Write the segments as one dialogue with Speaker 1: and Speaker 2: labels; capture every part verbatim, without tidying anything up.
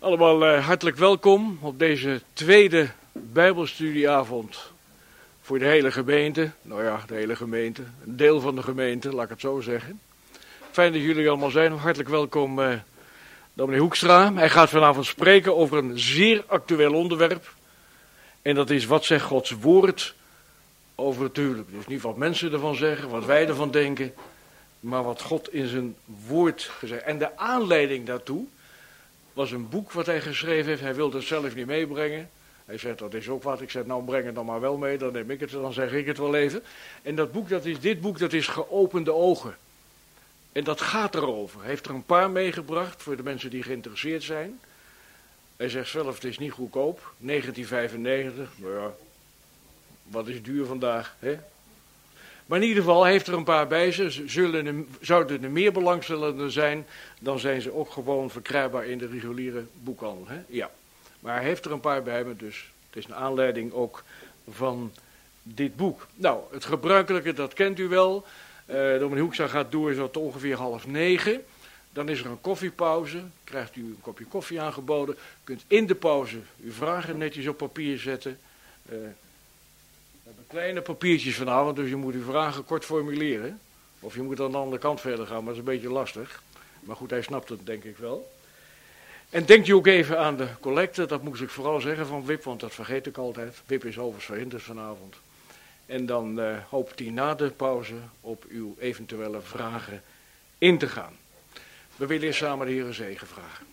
Speaker 1: Allemaal uh, hartelijk welkom op deze tweede Bijbelstudieavond voor de hele gemeente. Nou ja, de hele gemeente, een deel van de gemeente, laat ik het zo zeggen. Fijn dat jullie allemaal zijn. Hartelijk welkom, uh, dominee Hoekstra. Hij gaat vanavond spreken over een zeer actueel onderwerp. En dat is, wat zegt Gods woord over het huwelijk? Dus niet wat mensen ervan zeggen, wat wij ervan denken, maar wat God in zijn woord gezegd. En de aanleiding daartoe was een boek wat hij geschreven heeft. Hij wilde het zelf niet meebrengen. Hij zei, dat is ook wat. Ik zei, nou breng het dan maar wel mee, dan neem ik het, dan zeg ik het wel even. En dat boek, dat is, dit boek, dat is Geopende Ogen. En dat gaat erover. Hij heeft er een paar meegebracht voor de mensen die geïnteresseerd zijn. Hij zegt zelf, het is niet goedkoop. negentien vijfennegentig, nou ja, wat is duur vandaag, hè? Maar in ieder geval, hij heeft er een paar bij ze. Zullen er, zouden er meer belangstellenden zijn, dan zijn ze ook gewoon verkrijgbaar in de reguliere boekhandel. Hè? Ja. Maar hij heeft er een paar bij me, dus het is een aanleiding ook van dit boek. Nou, het gebruikelijke, dat kent u wel. Uh, dominee Hoekstra gaat door zo tot ongeveer half negen. Dan is er een koffiepauze. Krijgt u een kopje koffie aangeboden. U kunt in de pauze uw vragen netjes op papier zetten. Uh, We hebben kleine papiertjes vanavond, dus je moet uw vragen kort formuleren. Of je moet aan de andere kant verder gaan, maar dat is een beetje lastig. Maar goed, hij snapt het denk ik wel. En denkt u ook even aan de collecte, dat moest ik vooral zeggen van Wip, want dat vergeet ik altijd. Wip is overigens verhinderd vanavond. En dan uh, hoopt hij na de pauze op uw eventuele vragen in te gaan. We willen eerst samen de Heere zegen vragen.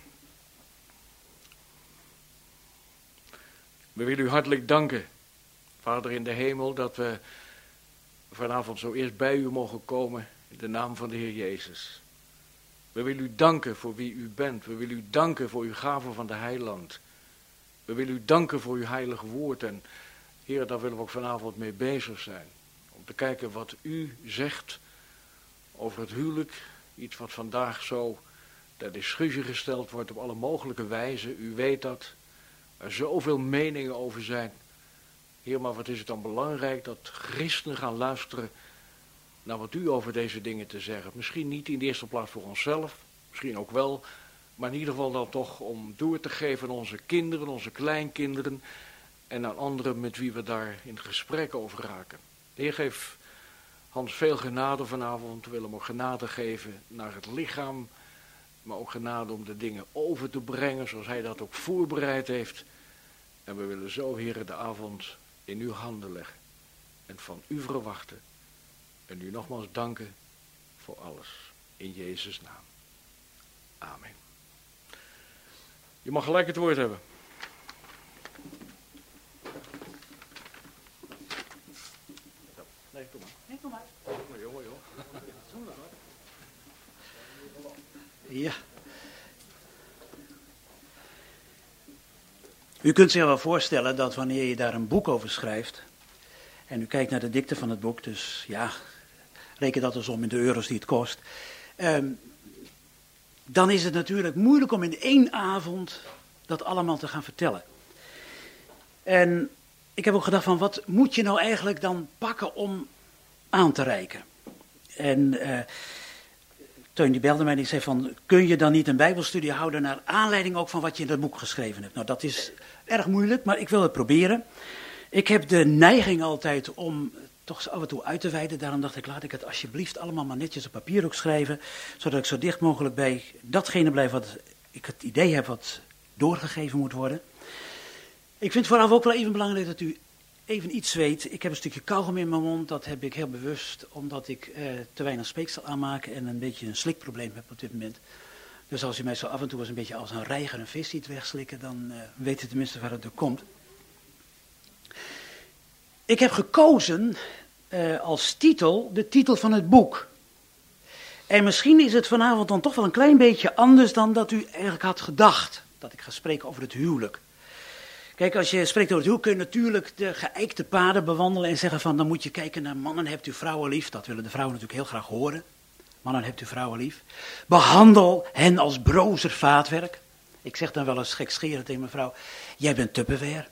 Speaker 1: We willen u hartelijk danken, Vader in de hemel, dat we vanavond zo eerst bij u mogen komen in de naam van de Heer Jezus. We willen u danken voor wie u bent. We willen u danken voor uw gave van de heiland. We willen u danken voor uw heilige woord. En Heer, daar willen we ook vanavond mee bezig zijn. Om te kijken wat u zegt over het huwelijk. Iets wat vandaag zo ter discussie gesteld wordt op alle mogelijke wijzen. U weet dat er zoveel meningen over zijn. Heer, maar wat is het dan belangrijk dat christenen gaan luisteren naar wat u over deze dingen te zeggen. Misschien niet in de eerste plaats voor onszelf, misschien ook wel, maar in ieder geval dan toch om door te geven aan onze kinderen, onze kleinkinderen en aan anderen met wie we daar in gesprek over raken. De Heer, geef Hans veel genade vanavond. We willen hem ook genade geven naar het lichaam, maar ook genade om de dingen over te brengen zoals hij dat ook voorbereid heeft. En we willen zo, Heer, de avond in uw handen leggen en van u verwachten. En u nogmaals danken voor alles. In Jezus' naam. Amen. Je mag gelijk het woord hebben. Nee, kom maar.
Speaker 2: Nee, kom maar.
Speaker 1: Jongen, jongen, joh.
Speaker 2: Ja. U kunt zich wel voorstellen dat wanneer je daar een boek over schrijft, en u kijkt naar de dikte van het boek, dus ja, reken dat eens om in de euro's die het kost, um, dan is het natuurlijk moeilijk om in één avond dat allemaal te gaan vertellen. En ik heb ook gedacht van, wat moet je nou eigenlijk dan pakken om aan te reiken? En uh, Teun die belde mij en die zei van, kun je dan niet een bijbelstudie houden naar aanleiding ook van wat je in dat boek geschreven hebt? Nou, dat is erg moeilijk, maar ik wil het proberen. Ik heb de neiging altijd om toch af en toe uit te wijden. Daarom dacht ik, laat ik het alsjeblieft allemaal maar netjes op papier ook schrijven. Zodat ik zo dicht mogelijk bij datgene blijf wat ik het idee heb wat doorgegeven moet worden. Ik vind vooral ook wel even belangrijk dat u even iets weet. Ik heb een stukje kauwgom in mijn mond. Dat heb ik heel bewust, omdat ik eh, te weinig speeksel aanmaak en een beetje een slikprobleem heb op dit moment. Dus als u mij zo af en toe eens een beetje als een reiger een vis ziet wegslikken, dan uh, weet u tenminste waar het door komt. Ik heb gekozen uh, als titel de titel van het boek. En misschien is het vanavond dan toch wel een klein beetje anders dan dat u eigenlijk had gedacht. Dat ik ga spreken over het huwelijk. Kijk, als je spreekt over het huwelijk kun je natuurlijk de geëikte paden bewandelen en zeggen van, dan moet je kijken naar mannen hebt u vrouwen lief. Dat willen de vrouwen natuurlijk heel graag horen. Mannen hebt u vrouwen lief. Behandel hen als brozer vaatwerk. Ik zeg dan wel eens gekscherend tegen mijn vrouw, jij bent Tupperware.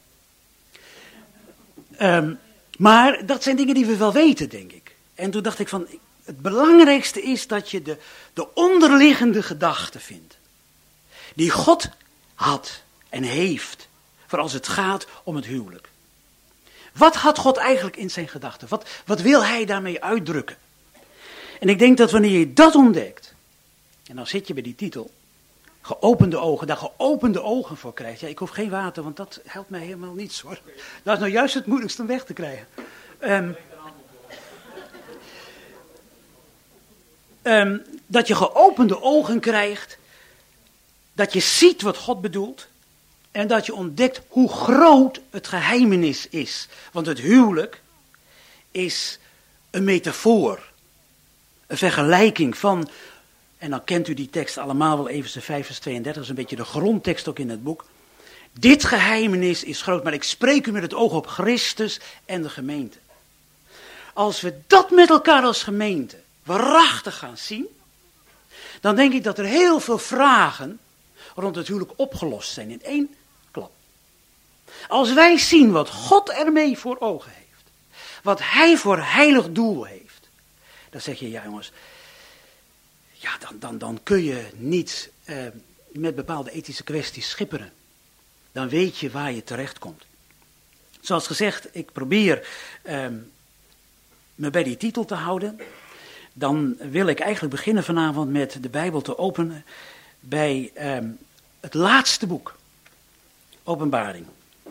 Speaker 2: Um, maar dat zijn dingen die we wel weten, denk ik. En toen dacht ik van, het belangrijkste is dat je de, de onderliggende gedachte vindt. Die God had en heeft, voor als het gaat om het huwelijk. Wat had God eigenlijk in zijn gedachten? Wat, wat wil hij daarmee uitdrukken? En ik denk dat wanneer je dat ontdekt, en dan zit je bij die titel, geopende ogen, daar geopende ogen voor krijgt. Ja, ik hoef geen water, want dat helpt mij helemaal niets hoor. Dat is nou juist het moeilijkste om weg te krijgen. Um, um, dat je geopende ogen krijgt, dat je ziet wat God bedoelt, en dat je ontdekt hoe groot het geheimenis is. Want het huwelijk is een metafoor, een vergelijking van, en dan kent u die tekst allemaal wel, Efeze vijf vers tweeëndertig, dat is een beetje de grondtekst ook in het boek. Dit geheimenis is groot, maar ik spreek u met het oog op Christus en de gemeente. Als we dat met elkaar als gemeente waarachtig gaan zien, dan denk ik dat er heel veel vragen rond het huwelijk opgelost zijn in één klap. Als wij zien wat God ermee voor ogen heeft, wat hij voor heilig doel heeft, dan zeg je, ja jongens, ja, dan, dan, dan kun je niet eh, met bepaalde ethische kwesties schipperen. Dan weet je waar je terecht komt. Zoals gezegd, ik probeer eh, me bij die titel te houden. Dan wil ik eigenlijk beginnen vanavond met de Bijbel te openen bij eh, het laatste boek, Openbaring.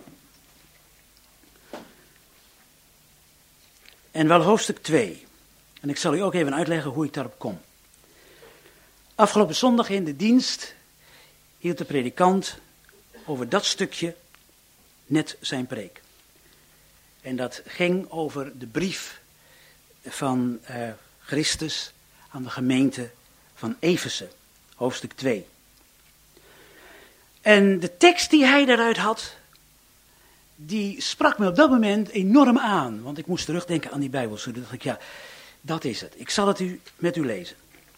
Speaker 2: En wel hoofdstuk twee. En ik zal u ook even uitleggen hoe ik daarop kom. Afgelopen zondag in de dienst hield de predikant over dat stukje net zijn preek. En dat ging over de brief van uh, Christus aan de gemeente van Efeze, hoofdstuk twee. En de tekst die hij daaruit had, die sprak me op dat moment enorm aan. Want ik moest terugdenken aan die Bijbel. Zo dacht ik, ja, dat is het. Ik zal het u, met u lezen.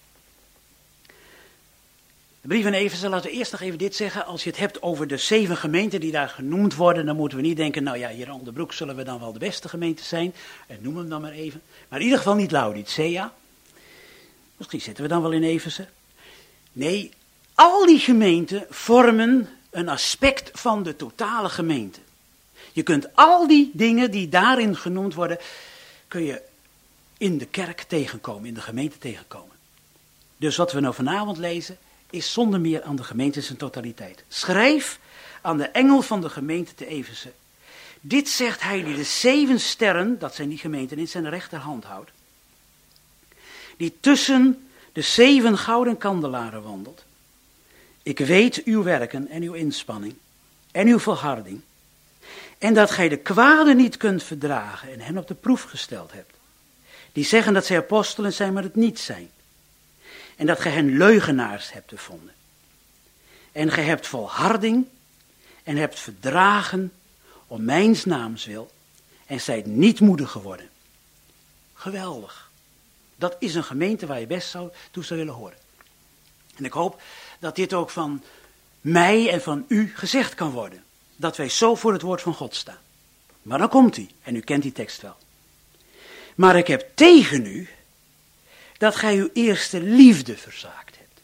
Speaker 2: De brief aan Efeze, laten we eerst nog even dit zeggen. Als je het hebt over de zeven gemeenten die daar genoemd worden, dan moeten we niet denken, nou ja, hier aan de broek zullen we dan wel de beste gemeente zijn. En noem hem dan maar even. Maar in ieder geval niet Laodicea. Misschien zitten we dan wel in Efeze. Nee, al die gemeenten vormen een aspect van de totale gemeente. Je kunt al die dingen die daarin genoemd worden, kun je in de kerk tegenkomen, in de gemeente tegenkomen. Dus wat we nou vanavond lezen, is zonder meer aan de gemeente in zijn totaliteit. Schrijf aan de engel van de gemeente te Efeze. Dit zegt hij die de zeven sterren, dat zijn die gemeenten, in zijn rechterhand houdt. Die tussen de zeven gouden kandelaren wandelt. Ik weet uw werken en uw inspanning en uw volharding. En dat gij de kwade niet kunt verdragen en hen op de proef gesteld hebt. Die zeggen dat zij apostelen zijn, maar het niet zijn. En dat gij hen leugenaars hebt gevonden. En gij hebt volharding en hebt verdragen om mijns naams wil en zijt niet moedig geworden. Geweldig. Dat is een gemeente waar je best zou, toe zou willen horen. En ik hoop dat dit ook van mij en van u gezegd kan worden. Dat wij zo voor het woord van God staan. Maar dan komt hij, en u kent die tekst wel. Maar ik heb tegen u dat gij uw eerste liefde verzaakt hebt.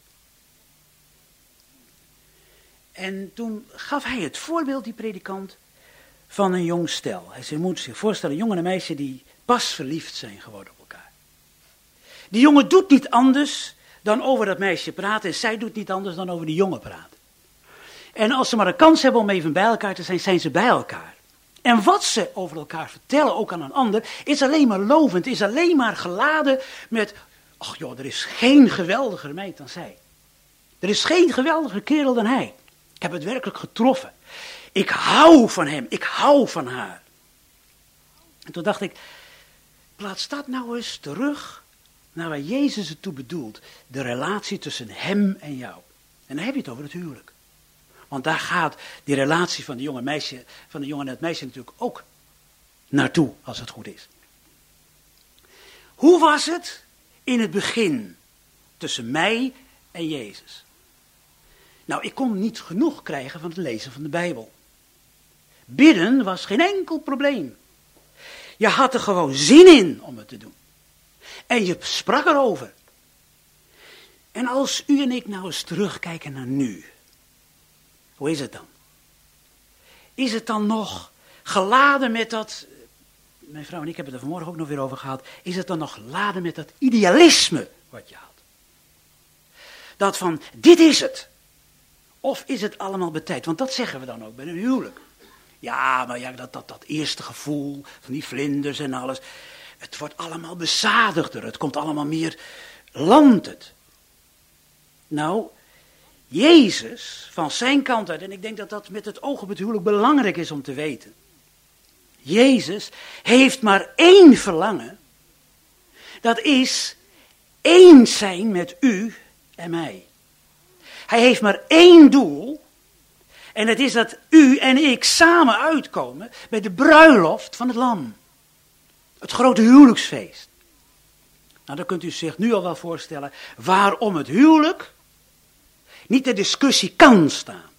Speaker 2: En toen gaf hij het voorbeeld, die predikant, van een jong stel. Hij zei, je moet zich voorstellen, een jongen en een meisje die pas verliefd zijn geworden op elkaar. Die jongen doet niet anders dan over dat meisje praten en zij doet niet anders dan over die jongen praten. En als ze maar een kans hebben om even bij elkaar te zijn, zijn ze bij elkaar. En wat ze over elkaar vertellen, ook aan een ander, is alleen maar lovend, is alleen maar geladen met, ach joh, er is geen geweldiger meid dan zij. Er is geen geweldiger kerel dan hij. Ik heb het werkelijk getroffen. Ik hou van hem, ik hou van haar. En toen dacht ik, plaats dat nou eens terug naar waar Jezus het toe bedoelt. De relatie tussen hem en jou. En dan heb je het over het huwelijk. Want daar gaat die relatie van de jonge meisje, van de jongen en het meisje natuurlijk ook naartoe, als het goed is. Hoe was het in het begin tussen mij en Jezus? Nou, ik kon niet genoeg krijgen van het lezen van de Bijbel. Bidden was geen enkel probleem. Je had er gewoon zin in om het te doen. En je sprak erover. En als u en ik nou eens terugkijken naar nu. Hoe is het dan? Is het dan nog geladen met dat, mijn vrouw en ik hebben het er vanmorgen ook nog weer over gehad, is het dan nog geladen met dat idealisme wat je had? Dat van, dit is het. Of is het allemaal betijd? Want dat zeggen we dan ook bij een huwelijk. Ja, maar ja, dat, dat, dat eerste gevoel van die vlinders en alles. Het wordt allemaal bezadigder. Het komt allemaal meer, landt het. Nou, Jezus van zijn kant uit, en ik denk dat dat met het oog op het huwelijk belangrijk is om te weten. Jezus heeft maar één verlangen. Dat is één zijn met u en mij. Hij heeft maar één doel. En het is dat u en ik samen uitkomen bij de bruiloft van het lam. Het grote huwelijksfeest. Nou, dan kunt u zich nu al wel voorstellen waarom het huwelijk niet ter discussie kan staan.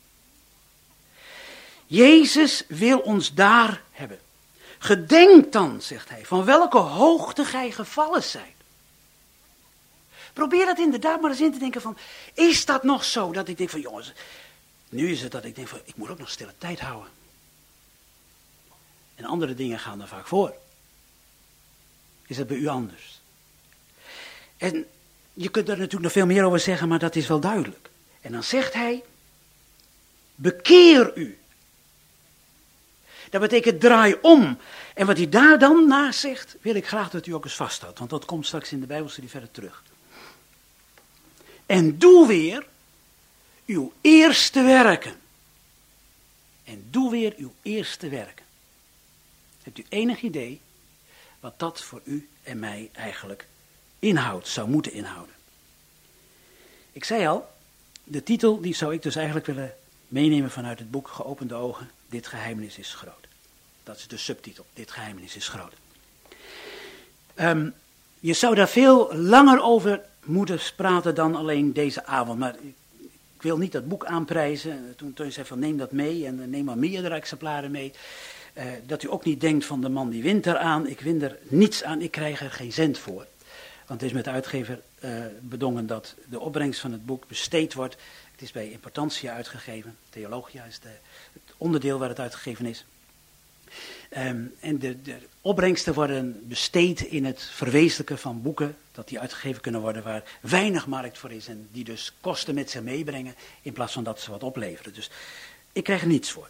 Speaker 2: Jezus wil ons daar hebben. Gedenk dan, zegt hij, van welke hoogte gij gevallen zijt. Probeer dat inderdaad maar eens in te denken van, is dat nog zo dat ik denk van, jongens, nu is het dat ik denk van, ik moet ook nog stille tijd houden. En andere dingen gaan er vaak voor. Is dat bij u anders? En je kunt er natuurlijk nog veel meer over zeggen, maar dat is wel duidelijk. En dan zegt hij, bekeer u. Dat betekent draai om. En wat hij daar dan naast zegt, wil ik graag dat u ook eens vasthoudt. Want dat komt straks in de Bijbelstudie verder terug. En doe weer uw eerste werken. En doe weer uw eerste werken. Hebt u enig idee wat dat voor u en mij eigenlijk inhoudt, zou moeten inhouden? Ik zei al, de titel die zou ik dus eigenlijk willen meenemen vanuit het boek Geopende Ogen. Dit geheimenis is groot. Dat is de subtitel. Dit geheimenis is groot. Um, je zou daar veel langer over moeten praten dan alleen deze avond. Maar ik, ik wil niet dat boek aanprijzen. Toen Teun zei van neem dat mee en neem maar meerdere exemplaren mee. Uh, dat u ook niet denkt van de man die wint eraan. Ik win er niets aan. Ik krijg er geen cent voor. Want het is met de uitgever uh, bedongen dat de opbrengst van het boek besteed wordt. Het is bij Importantia uitgegeven. Theologia is de, het onderdeel waar het uitgegeven is. Um, en de, de opbrengsten worden besteed in het verwezenlijken van boeken, dat die uitgegeven kunnen worden waar weinig markt voor is en die dus kosten met zich meebrengen in plaats van dat ze wat opleveren. Dus ik krijg er niets voor.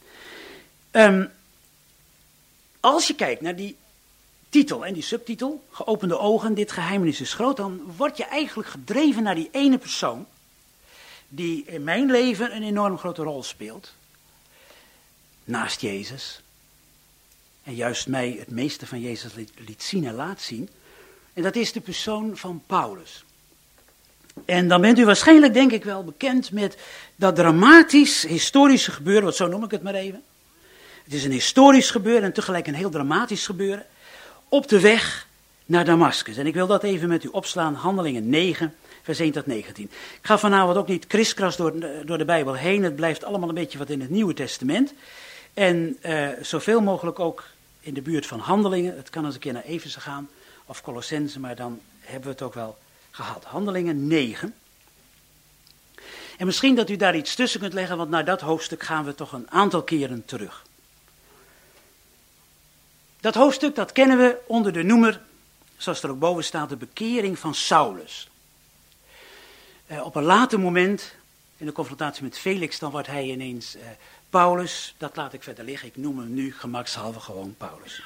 Speaker 2: Um, als je kijkt naar die titel en die subtitel, Geopende Ogen, dit geheimenis is groot, dan word je eigenlijk gedreven naar die ene persoon die in mijn leven een enorm grote rol speelt, naast Jezus. En juist mij het meeste van Jezus liet zien en laat zien. En dat is de persoon van Paulus. En dan bent u waarschijnlijk, denk ik wel, bekend met dat dramatisch historische gebeuren, wat zo noem ik het maar even. Het is een historisch gebeuren en tegelijk een heel dramatisch gebeuren. Op de weg naar Damascus. En ik wil dat even met u opslaan, Handelingen negen, vers één tot negentien. Ik ga vanavond ook niet kriskras door, door de Bijbel heen. Het blijft allemaal een beetje wat in het Nieuwe Testament. En uh, zoveel mogelijk ook in de buurt van Handelingen. Het kan eens een keer naar Efeze gaan of Colossense, maar dan hebben we het ook wel gehad. Handelingen negen. En misschien dat u daar iets tussen kunt leggen, want naar dat hoofdstuk gaan we toch een aantal keren terug. Dat hoofdstuk, dat kennen we onder de noemer, zoals er ook boven staat, de bekering van Saulus. Uh, op een later moment, in de confrontatie met Felix, dan wordt hij ineens uh, Paulus. Dat laat ik verder liggen, ik noem hem nu gemakshalve gewoon Paulus.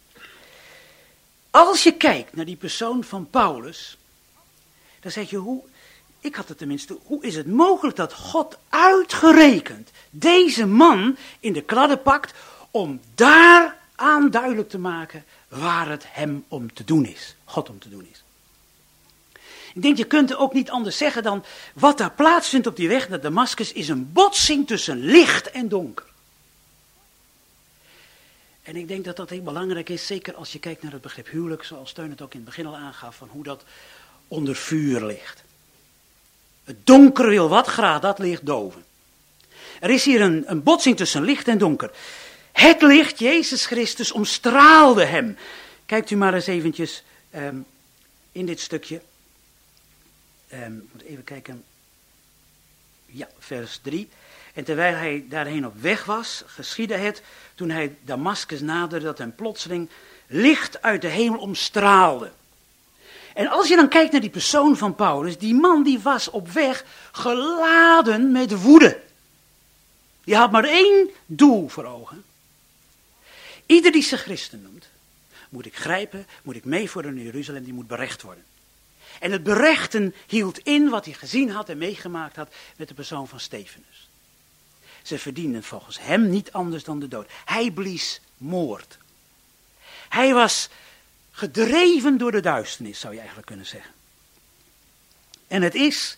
Speaker 2: Als je kijkt naar die persoon van Paulus, dan zeg je, hoe, ik had het tenminste, hoe is het mogelijk dat God uitgerekend deze man in de kladden pakt om daaraan duidelijk te maken waar het hem om te doen is, God om te doen is. Ik denk, je kunt ook niet anders zeggen dan, wat daar plaatsvindt op die weg naar Damascus is een botsing tussen licht en donker. En ik denk dat dat heel belangrijk is, zeker als je kijkt naar het begrip huwelijk, zoals Teun het ook in het begin al aangaf, van hoe dat onder vuur ligt. Het donker wil wat graag, dat licht doven. Er is hier een, een botsing tussen licht en donker. Het licht, Jezus Christus, omstraalde hem. Kijkt u maar eens eventjes um, in dit stukje. Um, moet even kijken. Ja, vers drie. En terwijl hij daarheen op weg was, geschiedde het, toen hij Damaskus naderde, dat hem plotseling licht uit de hemel omstraalde. En als je dan kijkt naar die persoon van Paulus, die man die was op weg geladen met woede. Die had maar één doel voor ogen. Ieder die zich christen noemt, moet ik grijpen, moet ik meevoeren naar Jeruzalem, die moet berecht worden. En het berechten hield in wat hij gezien had en meegemaakt had met de persoon van Stefanus. Ze verdienden volgens hem niet anders dan de dood. Hij blies moord. Hij was gedreven door de duisternis, zou je eigenlijk kunnen zeggen. En het is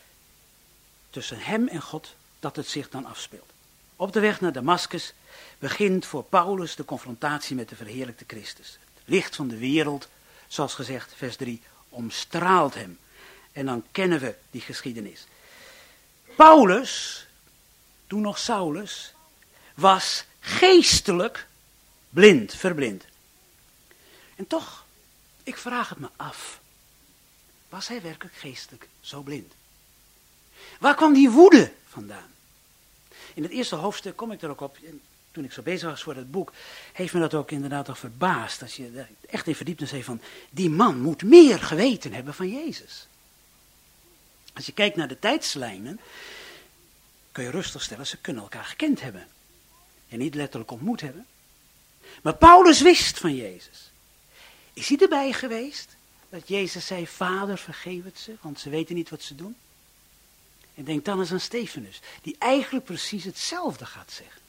Speaker 2: tussen hem en God dat het zich dan afspeelt. Op de weg naar Damaskus begint voor Paulus de confrontatie met de verheerlijkte Christus. Het licht van de wereld, zoals gezegd, vers drie, omstraalt hem. En dan kennen we die geschiedenis. Paulus, toen nog Saulus, was geestelijk blind, verblind. En toch, ik vraag het me af, was hij werkelijk geestelijk zo blind? Waar kwam die woede vandaan? In het eerste hoofdstuk kom ik er ook op, en toen ik zo bezig was voor het boek, heeft me dat ook inderdaad al verbaasd. Als je er echt in verdiept en zei van, die man moet meer geweten hebben van Jezus. Als je kijkt naar de tijdslijnen, kun je rustig stellen, ze kunnen elkaar gekend hebben. En niet letterlijk ontmoet hebben. Maar Paulus wist van Jezus. Is hij erbij geweest? Dat Jezus zei, Vader vergeef het ze, want ze weten niet wat ze doen. En denk dan eens aan Stefanus, die eigenlijk precies hetzelfde gaat zeggen.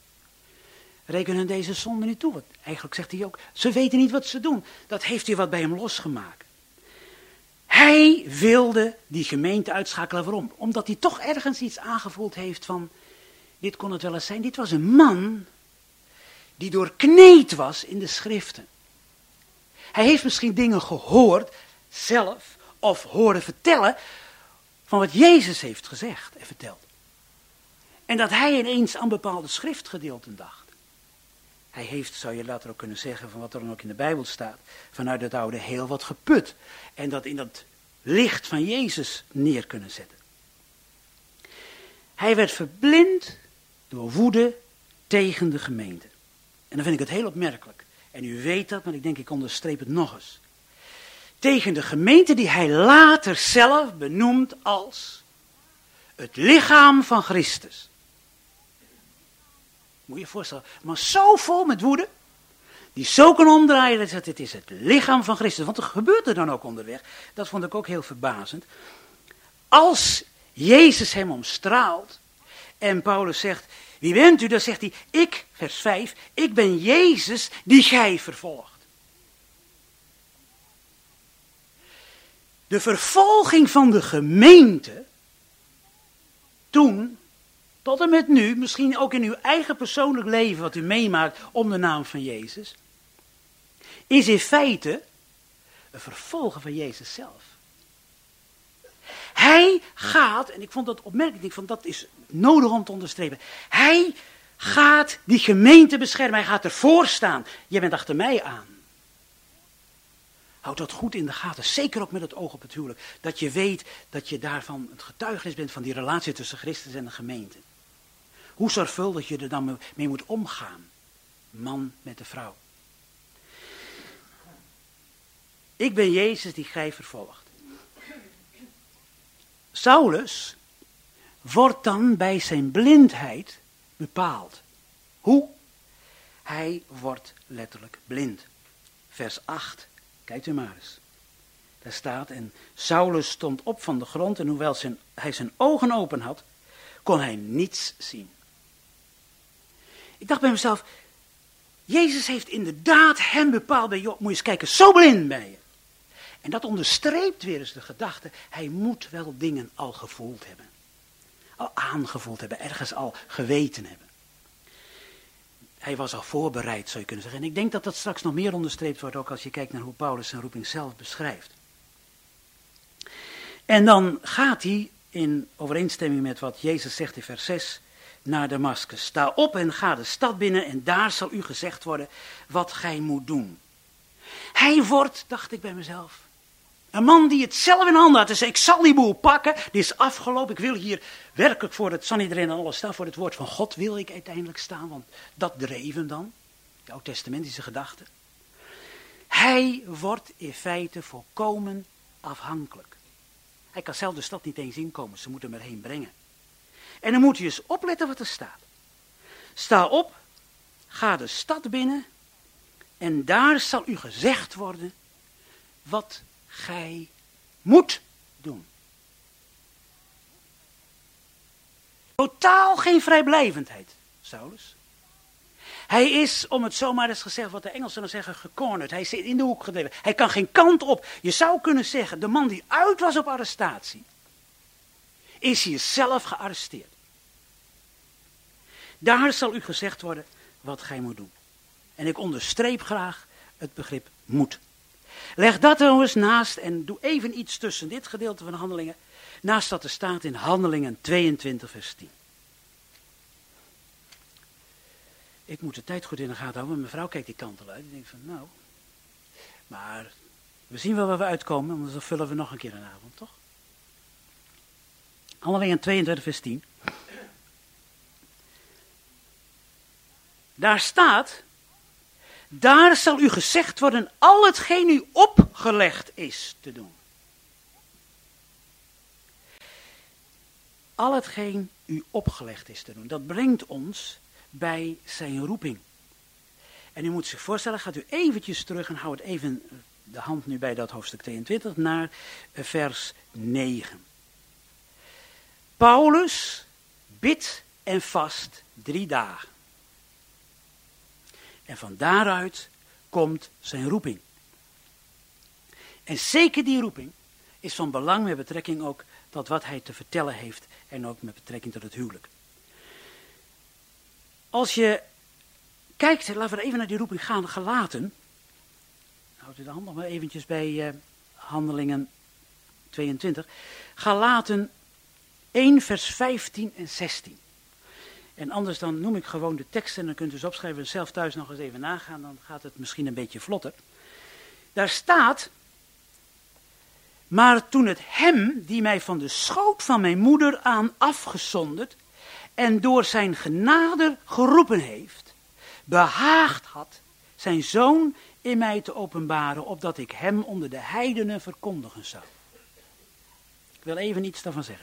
Speaker 2: Reken hun deze zonde niet toe, want eigenlijk zegt hij ook, ze weten niet wat ze doen. Dat heeft hij wat bij hem losgemaakt. Hij wilde die gemeente uitschakelen. Waarom? Omdat hij toch ergens iets aangevoeld heeft van, dit kon het wel eens zijn. Dit was een man die doorkneed was in de schriften. Hij heeft misschien dingen gehoord, zelf, of horen vertellen, van wat Jezus heeft gezegd en verteld. En dat hij ineens aan bepaalde schriftgedeelten dacht. Hij heeft, zou je later ook kunnen zeggen, van wat er dan ook in de Bijbel staat, vanuit het oude heel wat geput. En dat in dat licht van Jezus neer kunnen zetten. Hij werd verblind door woede tegen de gemeente. En dan vind ik het heel opmerkelijk. En u weet dat, maar ik denk ik onderstreep het nog eens. Tegen de gemeente die hij later zelf benoemt als het lichaam van Christus. Moet je je voorstellen, maar zo vol met woede, die zo kan omdraaien dat het is het lichaam van Christus. Want er gebeurt er dan ook onderweg, dat vond ik ook heel verbazend. Als Jezus hem omstraalt en Paulus zegt, wie bent u? Dan zegt hij, ik, vers vijf, ik ben Jezus die gij vervolgt. De vervolging van de gemeente, toen, tot en met nu, misschien ook in uw eigen persoonlijk leven wat u meemaakt om de naam van Jezus, is in feite een vervolgen van Jezus zelf. Hij gaat, en ik vond dat opmerkelijk, ik vond dat is nodig om te onderstrepen. Hij gaat die gemeente beschermen, hij gaat ervoor staan. Je bent achter mij aan. Houd dat goed in de gaten, zeker ook met het oog op het huwelijk. Dat je weet dat je daarvan het getuigenis bent van die relatie tussen Christus en de gemeente. Hoe zorgvuldig je er dan mee moet omgaan. Man met de vrouw. Ik ben Jezus die gij vervolgt. Saulus wordt dan bij zijn blindheid bepaald. Hoe? Hij wordt letterlijk blind. Vers acht. Kijkt u maar eens. Daar staat, en Saulus stond op van de grond en hoewel zijn, hij zijn ogen open had, kon hij niets zien. Ik dacht bij mezelf, Jezus heeft inderdaad hem bepaald bij, joh, moet je eens kijken, zo blind ben je. En dat onderstreept weer eens de gedachte, hij moet wel dingen al gevoeld hebben. Al aangevoeld hebben, ergens al geweten hebben. Hij was al voorbereid, zou je kunnen zeggen. En ik denk dat dat straks nog meer onderstreept wordt, ook als je kijkt naar hoe Paulus zijn roeping zelf beschrijft. En dan gaat hij, in overeenstemming met wat Jezus zegt in vers zes, naar Damaskus. Sta op en ga de stad binnen en daar zal u gezegd worden wat gij moet doen. Hij wordt, dacht ik bij mezelf, Een man die het zelf in handen had. Dus ik zal die boel pakken. Dit is afgelopen. Ik wil hier werkelijk voor het Sanhedrin en alles staan. Voor het woord van God wil ik uiteindelijk staan. Want dat dreef hem dan. De oud-testamentische gedachte. Hij wordt in feite volkomen afhankelijk. Hij kan zelf de stad niet eens inkomen. Ze moeten hem erheen brengen. En dan moet je eens opletten wat er staat. Sta op. Ga de stad binnen. En daar zal u gezegd worden wat gij moet doen. Totaal geen vrijblijvendheid, Saulus. Hij is, om het zomaar eens gezegd, wat de Engelsen dan zeggen, gecornerd. Hij zit in de hoek gedreven. Hij kan geen kant op. Je zou kunnen zeggen, de man die uit was op arrestatie, is hier zelf gearresteerd. Daar zal u gezegd worden wat gij moet doen. En ik onderstreep graag het begrip moet. Leg dat er eens naast en doe even iets tussen dit gedeelte van de Handelingen. Naast wat er staat in Handelingen tweeëntwintig vers tien. Ik moet de tijd goed in de gaten houden, want mijn vrouw kijkt die kant al uit. Ik denk van nou, maar we zien wel waar we uitkomen, want dan vullen we nog een keer een avond, toch? Handelingen tweeëntwintig vers tien. Daar staat, daar zal u gezegd worden al hetgeen u opgelegd is te doen. Al hetgeen u opgelegd is te doen. Dat brengt ons bij zijn roeping. En u moet zich voorstellen, gaat u eventjes terug en houd even de hand nu bij dat hoofdstuk tweeëntwintig naar vers negen. Paulus bidt en vast drie dagen. En van daaruit komt zijn roeping. En zeker die roeping is van belang met betrekking ook tot wat hij te vertellen heeft en ook met betrekking tot het huwelijk. Als je kijkt, laten we even naar die roeping gaan, Galaten. Houd u de hand nog maar eventjes bij uh, Handelingen tweeëntwintig. Galaten één vers vijftien en zestien. En anders dan noem ik gewoon de tekst en dan kunt u ze opschrijven en zelf thuis nog eens even nagaan. Dan gaat het misschien een beetje vlotter. Daar staat, maar toen het hem die mij van de schoot van mijn moeder aan afgezonderd en door zijn genade geroepen heeft, behaagd had zijn zoon in mij te openbaren, opdat ik hem onder de heidenen verkondigen zou. Ik wil even iets daarvan zeggen.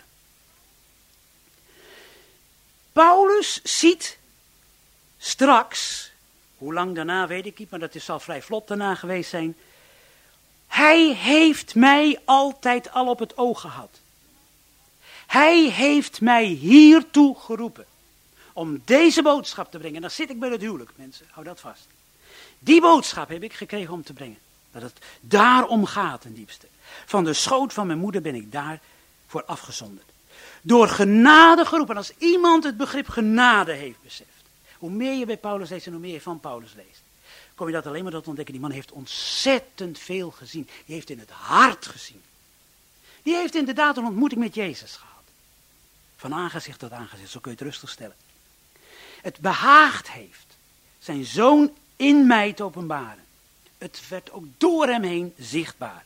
Speaker 2: Paulus ziet straks, hoe lang daarna weet ik niet, maar dat is al vrij vlot daarna geweest zijn. Hij heeft mij altijd al op het oog gehad. Hij heeft mij hiertoe geroepen. Om deze boodschap te brengen. En dan zit ik bij het huwelijk, mensen. Hou dat vast. Die boodschap heb ik gekregen om te brengen. Dat het daarom gaat ten diepste. Van de schoot van mijn moeder ben ik daarvoor afgezonderd. Door genade geroepen. Als iemand het begrip genade heeft beseft. Hoe meer je bij Paulus leest en hoe meer je van Paulus leest. Kom je dat alleen maar tot ontdekken. Die man heeft ontzettend veel gezien. Die heeft in het hart gezien. Die heeft inderdaad een ontmoeting met Jezus gehad. Van aangezicht tot aangezicht. Zo kun je het rustig stellen. Het behaagd heeft zijn zoon in mij te openbaren. Het werd ook door hem heen zichtbaar.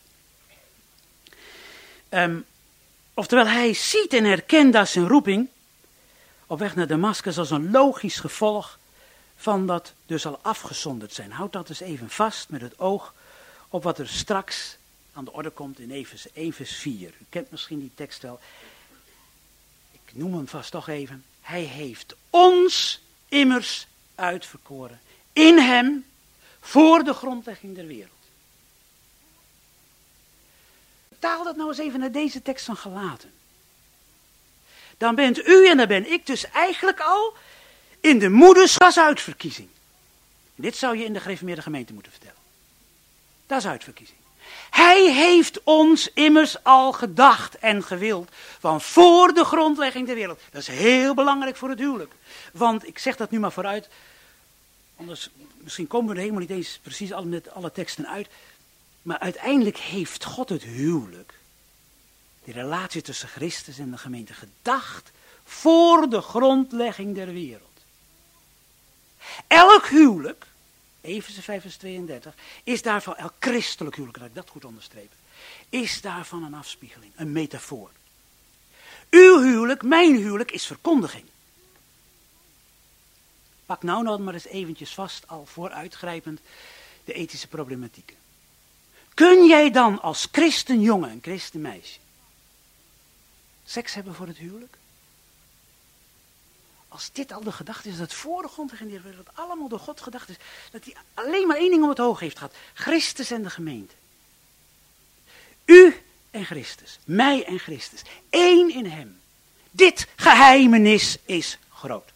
Speaker 2: Um, oftewel, hij ziet en herkent dat zijn roeping op weg naar Damascus als een logisch gevolg van dat dus al afgezonderd zijn. Houd dat dus even vast met het oog op wat er straks aan de orde komt in Efeze één vers vier. U kent misschien die tekst wel. Ik noem hem vast toch even. Hij heeft ons immers uitverkoren. In hem, voor de grondlegging der wereld. Vertaal dat nou eens even naar deze tekst van Galaten. Dan bent u en dan ben ik dus eigenlijk al in de moederschap uitverkiezing. Dit zou je in de gereformeerde gemeente moeten vertellen. Dat is uitverkiezing. Hij heeft ons immers al gedacht en gewild van voor de grondlegging der wereld. Dat is heel belangrijk voor het huwelijk. Want ik zeg dat nu maar vooruit, anders misschien komen we er helemaal niet eens precies al met alle teksten uit. Maar uiteindelijk heeft God het huwelijk, die relatie tussen Christus en de gemeente, gedacht voor de grondlegging der wereld. Elk huwelijk, Efeze vijf vers tweeëndertig, is daarvan elk christelijk huwelijk, dat ik dat goed onderstreep. is daarvan een afspiegeling, een metafoor. Uw huwelijk, mijn huwelijk, is verkondiging. Pak nou nog maar eens eventjes vast, al vooruitgrijpend, de ethische problematieken. Kun jij dan als christenjongen en christenmeisje seks hebben voor het huwelijk? Als dit al de gedachte is, dat voor de grond gegeneerd wordt, dat allemaal door God gedacht is, dat hij alleen maar één ding om het oog heeft gehad. Christus en de gemeente. U en Christus, mij en Christus, één in hem. Dit geheimenis is groot.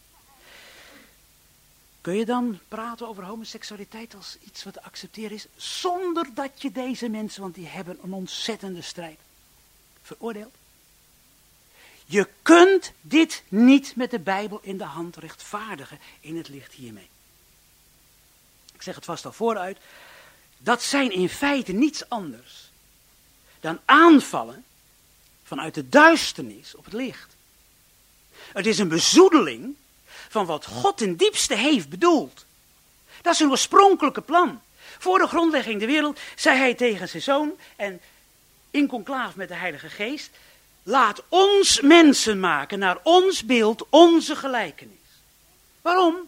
Speaker 2: Kun je dan praten over homoseksualiteit als iets wat te accepteren is, zonder dat je deze mensen, want die hebben een ontzettende strijd, veroordeelt? Je kunt dit niet met de Bijbel in de hand rechtvaardigen in het licht hiermee. Ik zeg het vast al vooruit, dat zijn in feite niets anders dan aanvallen vanuit de duisternis op het licht. Het is een bezoedeling van wat God ten diepste heeft bedoeld. Dat is een oorspronkelijke plan. Voor de grondlegging der wereld zei hij tegen zijn zoon en in conclaaf met de Heilige Geest: laat ons mensen maken naar ons beeld, onze gelijkenis. Waarom?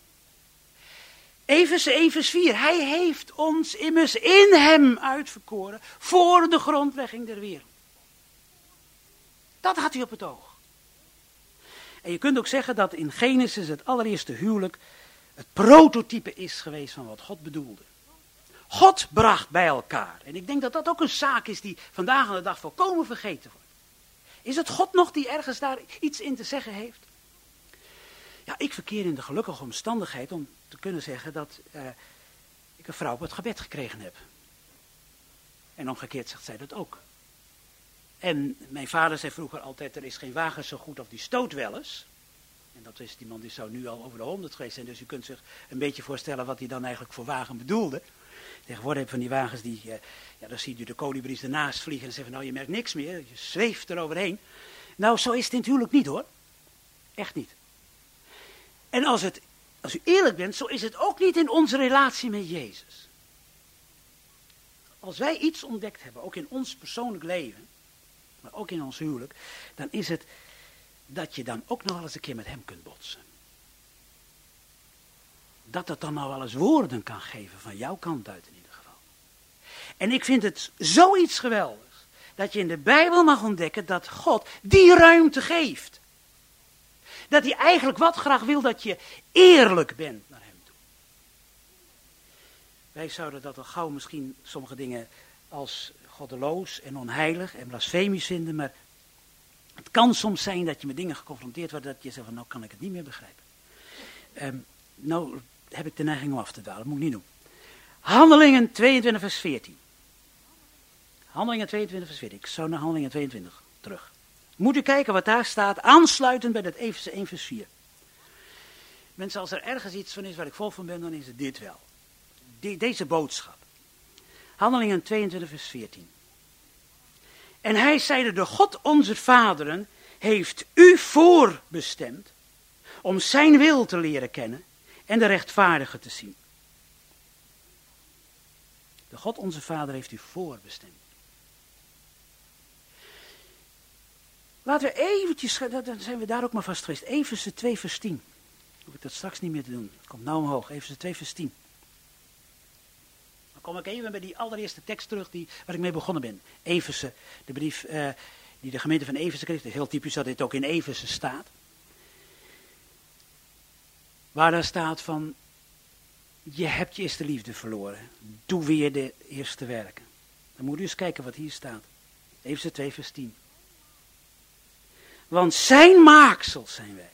Speaker 2: Efeze één vers vier. Hij heeft ons immers in hem uitverkoren voor de grondlegging der wereld. Dat had hij op het oog. En je kunt ook zeggen dat in Genesis het allereerste huwelijk het prototype is geweest van wat God bedoelde. God bracht bij elkaar. En ik denk dat dat ook een zaak is die vandaag aan de dag volkomen vergeten wordt. Is het God nog die ergens daar iets in te zeggen heeft? Ja, ik verkeer in de gelukkige omstandigheid om te kunnen zeggen dat uh, ik een vrouw op het gebed gekregen heb. En omgekeerd zegt zij dat ook. En mijn vader zei vroeger altijd, er is geen wagen zo goed of die stoot wel eens. En dat is, die man die zou nu al over de honderd geweest zijn, dus u kunt zich een beetje voorstellen wat hij dan eigenlijk voor wagen bedoelde. Tegenwoordig heb je van die wagens die, uh, ja, dan ziet u de kolibries ernaast vliegen en zeggen, nou je merkt niks meer, je zweeft eroverheen. Nou, zo is het natuurlijk niet hoor. Echt niet. En als, het, als u eerlijk bent, zo is het ook niet in onze relatie met Jezus. Als wij iets ontdekt hebben, ook in ons persoonlijk leven, maar ook in ons huwelijk, dan is het dat je dan ook nog wel eens een keer met hem kunt botsen. Dat het dan nou wel eens woorden kan geven van jouw kant uit in ieder geval. En ik vind het zoiets geweldigs, dat je in de Bijbel mag ontdekken dat God die ruimte geeft. Dat hij eigenlijk wat graag wil, dat je eerlijk bent naar hem toe. Wij zouden dat al gauw misschien sommige dingen als goddeloos en onheilig en blasfemisch vinden, maar het kan soms zijn dat je met dingen geconfronteerd wordt dat je zegt van nou kan ik het niet meer begrijpen. Um, nou heb ik de neiging om af te dwalen, dat moet ik niet doen. Handelingen tweeëntwintig vers veertien. Handelingen tweeëntwintig vers veertien. Ik zou naar Handelingen tweeëntwintig terug. Moet u kijken wat daar staat, aansluitend bij dat Efeze één vers vier. Mensen, als er ergens iets van is waar ik vol van ben, dan is het dit wel. Die, deze boodschap. Handelingen tweeëntwintig vers veertien. En hij zeide, de God onze vaderen heeft u voorbestemd om zijn wil te leren kennen en de rechtvaardige te zien. De God onze vader heeft u voorbestemd. Laten we eventjes, dan zijn we daar ook maar vast geweest. Efeze twee vers tien. Hoef ik dat straks niet meer te doen. Komt nou omhoog. Efeze twee vers tien. Dan kom ik even bij die allereerste tekst terug die, waar ik mee begonnen ben. Efeze, de brief uh, die de gemeente van Efeze kreeg. Het is heel typisch dat dit ook in Efeze staat. Waar daar staat van, je hebt je eerste liefde verloren. Doe weer de eerste werken. Dan moet u eens kijken wat hier staat. Efeze twee vers tien. Want zijn maaksel zijn wij.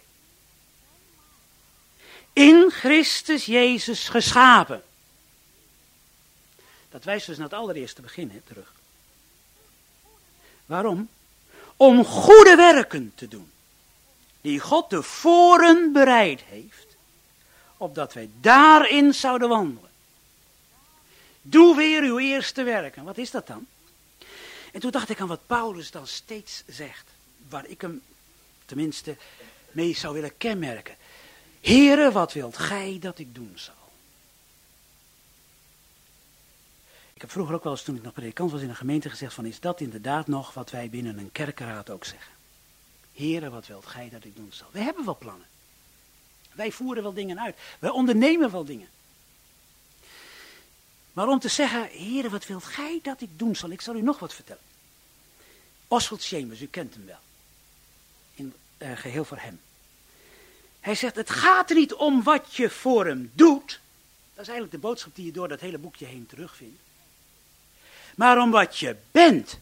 Speaker 2: In Christus Jezus geschapen. Dat wijst dus naar het allereerste begin, hè, terug. Waarom? Om goede werken te doen. Die God tevoren bereid heeft. Opdat wij daarin zouden wandelen. Doe weer uw eerste werken. Wat is dat dan? En toen dacht ik aan wat Paulus dan steeds zegt. Waar ik hem tenminste mee zou willen kenmerken. Heere, wat wilt gij dat ik doen zal? Ik heb vroeger ook wel eens, toen ik nog predikant was in een gemeente, gezegd van, is dat inderdaad nog wat wij binnen een kerkenraad ook zeggen? Heere, wat wilt gij dat ik doen zal? We hebben wel plannen. Wij voeren wel dingen uit. Wij ondernemen wel dingen. Maar om te zeggen, Heere, wat wilt gij dat ik doen zal? Ik zal u nog wat vertellen. Oswald Chambers, u kent hem wel. In uh, geheel voor hem. Hij zegt, het gaat er niet om wat je voor hem doet. Dat is eigenlijk de boodschap die je door dat hele boekje heen terugvindt. Maar om wat je bent.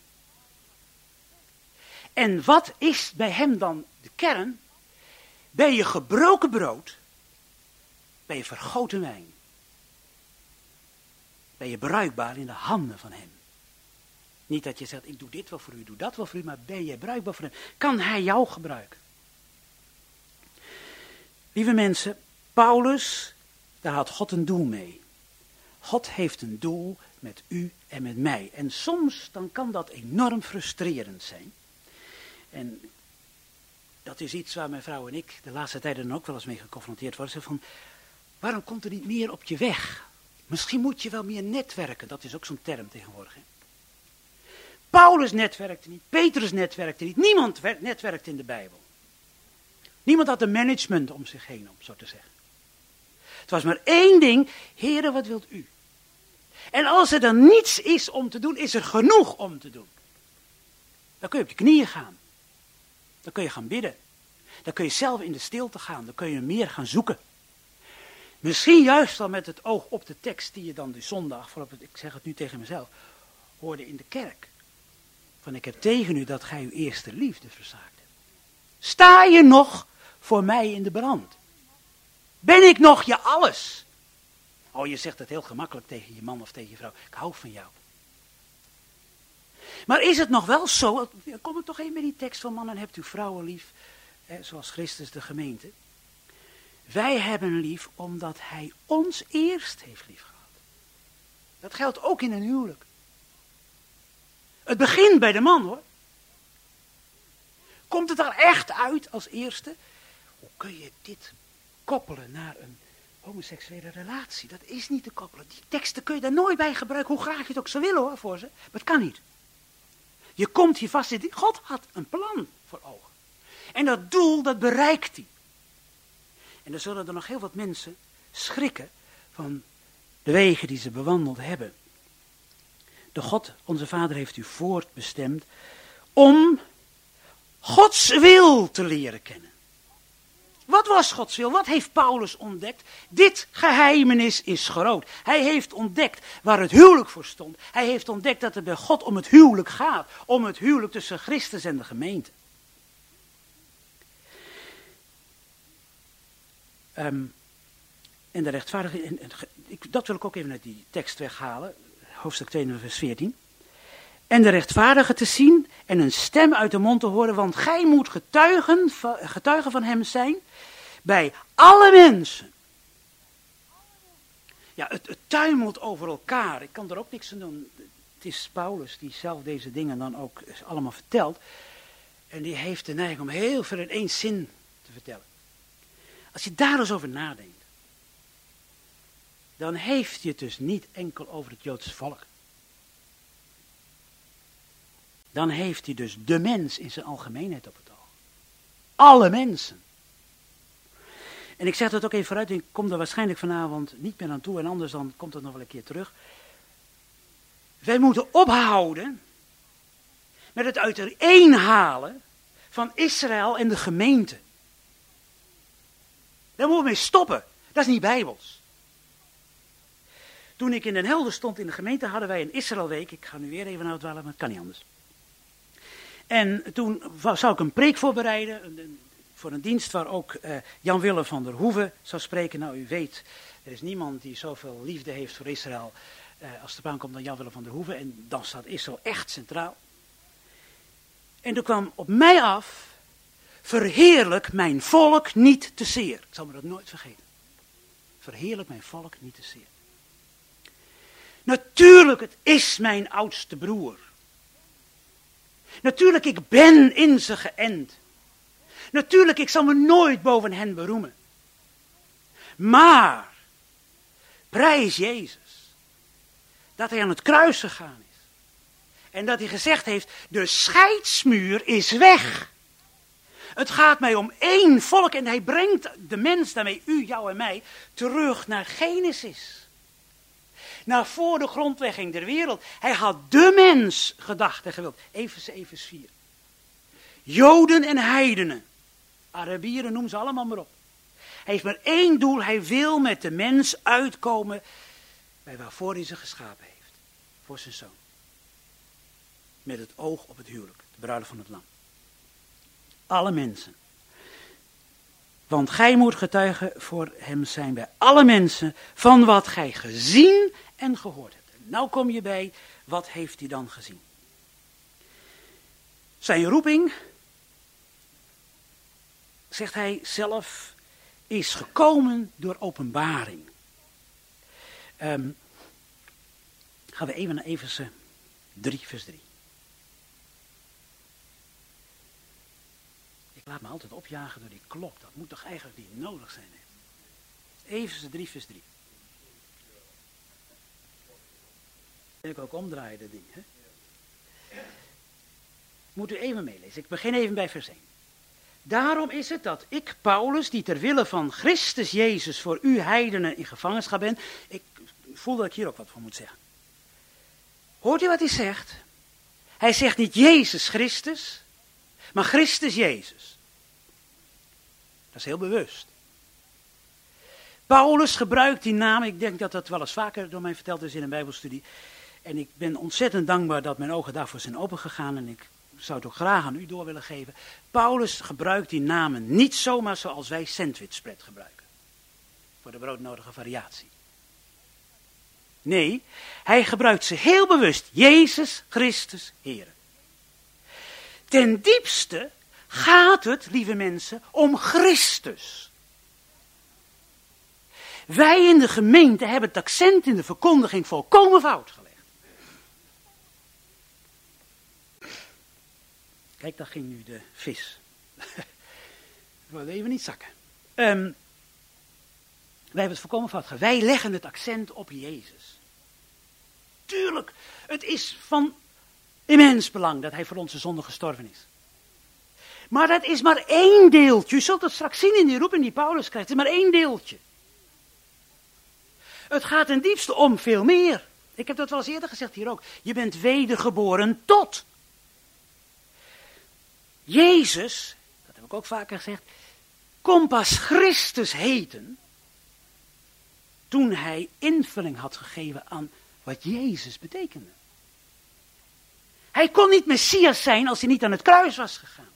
Speaker 2: En wat is bij hem dan de kern? Ben je gebroken brood? Ben je vergoten wijn? Ben je bruikbaar in de handen van hem? Niet dat je zegt, ik doe dit wel voor u, ik doe dat wel voor u, maar ben je bruikbaar voor hem? Kan hij jou gebruiken? Lieve mensen, Paulus, daar had God een doel mee. God heeft een doel met u en met mij. En soms dan kan dat enorm frustrerend zijn. En dat is iets waar mijn vrouw en ik de laatste tijden dan ook wel eens mee geconfronteerd worden. Van, waarom komt er niet meer op je weg? Misschien moet je wel meer netwerken. Dat is ook zo'n term tegenwoordig. Hè? Paulus netwerkte niet. Petrus netwerkte niet. Niemand netwerkte in de Bijbel. Niemand had een management om zich heen, om zo te zeggen. Het was maar één ding. Heere, wat wilt u? En als er dan niets is om te doen, is er genoeg om te doen. Dan kun je op je knieën gaan. Dan kun je gaan bidden. Dan kun je zelf in de stilte gaan. Dan kun je meer gaan zoeken. Misschien juist al met het oog op de tekst die je dan die zondag, voorop het, ik zeg het nu tegen mezelf, hoorde in de kerk. Van ik heb tegen u dat gij uw eerste liefde verzaakt hebt. Sta je nog voor mij in de brand? Ben ik nog je alles? Oh, je zegt het heel gemakkelijk tegen je man of tegen je vrouw. Ik hou van jou. Maar is het nog wel zo, kom ik toch even met die tekst van mannen, hebt u vrouwen lief, hè, zoals Christus de gemeente. Wij hebben lief omdat hij ons eerst heeft lief gehad. Dat geldt ook in een huwelijk. Het begint bij de man hoor. Komt het er echt uit als eerste? Hoe kun je dit koppelen naar een homoseksuele relatie? Dat is niet te koppelen. Die teksten kun je daar nooit bij gebruiken, hoe graag je het ook zou willen hoor, voor ze. Maar het kan niet. Je komt hier vast in. God had een plan voor ogen. En dat doel, dat bereikt hij. En dan zullen er nog heel wat mensen schrikken van de wegen die ze bewandeld hebben. De God, onze Vader, heeft u voortbestemd om Gods wil te leren kennen. Wat was Gods wil? Wat heeft Paulus ontdekt? Dit geheimenis is groot. Hij heeft ontdekt waar het huwelijk voor stond. Hij heeft ontdekt dat het bij God om het huwelijk gaat. Om het huwelijk tussen Christus en de gemeente. Um, en de rechtvaardige, en, en, ik, dat wil ik ook even uit die tekst weghalen. Hoofdstuk twee, vers veertien. En de rechtvaardige te zien en een stem uit de mond te horen. Want gij moet getuigen, getuigen van hem zijn bij alle mensen. Ja, het, het tuimelt over elkaar. Ik kan er ook niks aan doen. Het is Paulus die zelf deze dingen dan ook allemaal vertelt. En die heeft de neiging om heel veel in één zin te vertellen. Als je daar eens over nadenkt. Dan heeft hij het dus niet enkel over het Joodse volk. Dan heeft hij dus de mens in zijn algemeenheid op het oog. Alle mensen. En ik zeg dat ook even vooruit, ik kom er waarschijnlijk vanavond niet meer aan toe en anders dan komt het nog wel een keer terug. Wij moeten ophouden met het uiteenhalen van Israël en de gemeente. Daar moeten we mee stoppen. Dat is niet bijbels. Toen ik in Den Helder stond in de gemeente hadden wij een Israëlweek. Ik ga nu weer even uitdwalen, maar het kan niet anders. En toen zou ik een preek voorbereiden, voor een dienst waar ook uh, Jan Willem van der Hoeven zou spreken. Nou, u weet, er is niemand die zoveel liefde heeft voor Israël uh, als het eraan komt dan Jan Willem van der Hoeven. En dan staat Israël echt centraal. En toen kwam op mij af, verheerlijk mijn volk niet te zeer. Ik zal me dat nooit vergeten. Verheerlijk mijn volk niet te zeer. Natuurlijk, het is mijn oudste broer. Natuurlijk, ik ben in ze geënt. Natuurlijk, ik zal me nooit boven hen beroemen. Maar, prijs Jezus, dat hij aan het kruis gegaan is. En dat hij gezegd heeft, de scheidsmuur is weg. Het gaat mij om één volk en hij brengt de mens, daarmee u, jou en mij, terug naar Genesis. Naar voor de grondlegging der wereld. Hij had de mens gedacht en gewild. Efeze, Efeze vier. Joden en heidenen. Arabieren, noem ze allemaal maar op. Hij heeft maar één doel. Hij wil met de mens uitkomen bij waarvoor hij ze geschapen heeft. Voor zijn zoon. Met het oog op het huwelijk. De bruiloft van het lam. Alle mensen. Want gij moet getuigen voor hem zijn bij alle mensen van wat gij gezien en gehoord hebt. En nou kom je bij, wat heeft hij dan gezien? Zijn roeping, zegt hij zelf, is gekomen door openbaring. Um, gaan we even naar Efeze drie, vers drie. Ik laat me altijd opjagen door die klok. Dat moet toch eigenlijk niet nodig zijn. Hè? Efeze drie, vers drie. Ik ook omdraaien, dat ding. Hè? Moet u even meelezen. Ik begin even bij vers één. Daarom is het dat ik, Paulus, die ter wille van Christus Jezus voor u heidenen in gevangenschap ben. Ik voel dat ik hier ook wat voor moet zeggen. Hoort u wat hij zegt? Hij zegt niet Jezus Christus, maar Christus Jezus. Dat is heel bewust. Paulus gebruikt die naam, ik denk dat dat wel eens vaker door mij verteld is in een bijbelstudie. En ik ben ontzettend dankbaar dat mijn ogen daarvoor zijn opengegaan en ik zou het ook graag aan u door willen geven. Paulus gebruikt die namen niet zomaar zoals wij sandwichspread gebruiken. Voor de broodnodige variatie. Nee, hij gebruikt ze heel bewust. Jezus Christus Heere. Ten diepste gaat het, lieve mensen, om Christus. Wij in de gemeente hebben het accent in de verkondiging volkomen fout gelegd. Kijk, daar ging nu de vis. Ik wil even niet zakken. Um, wij hebben het volkomen fout gelegd. Wij leggen het accent op Jezus. Tuurlijk, het is van immens belang dat hij voor onze zonde gestorven is. Maar dat is maar één deeltje. U zult het straks zien in die roeping die Paulus krijgt. Het is maar één deeltje. Het gaat ten diepste om veel meer. Ik heb dat wel eens eerder gezegd hier ook. Je bent wedergeboren tot. Jezus, dat heb ik ook vaker gezegd, kon pas Christus heten toen hij invulling had gegeven aan wat Jezus betekende. Hij kon niet Messias zijn als hij niet aan het kruis was gegaan.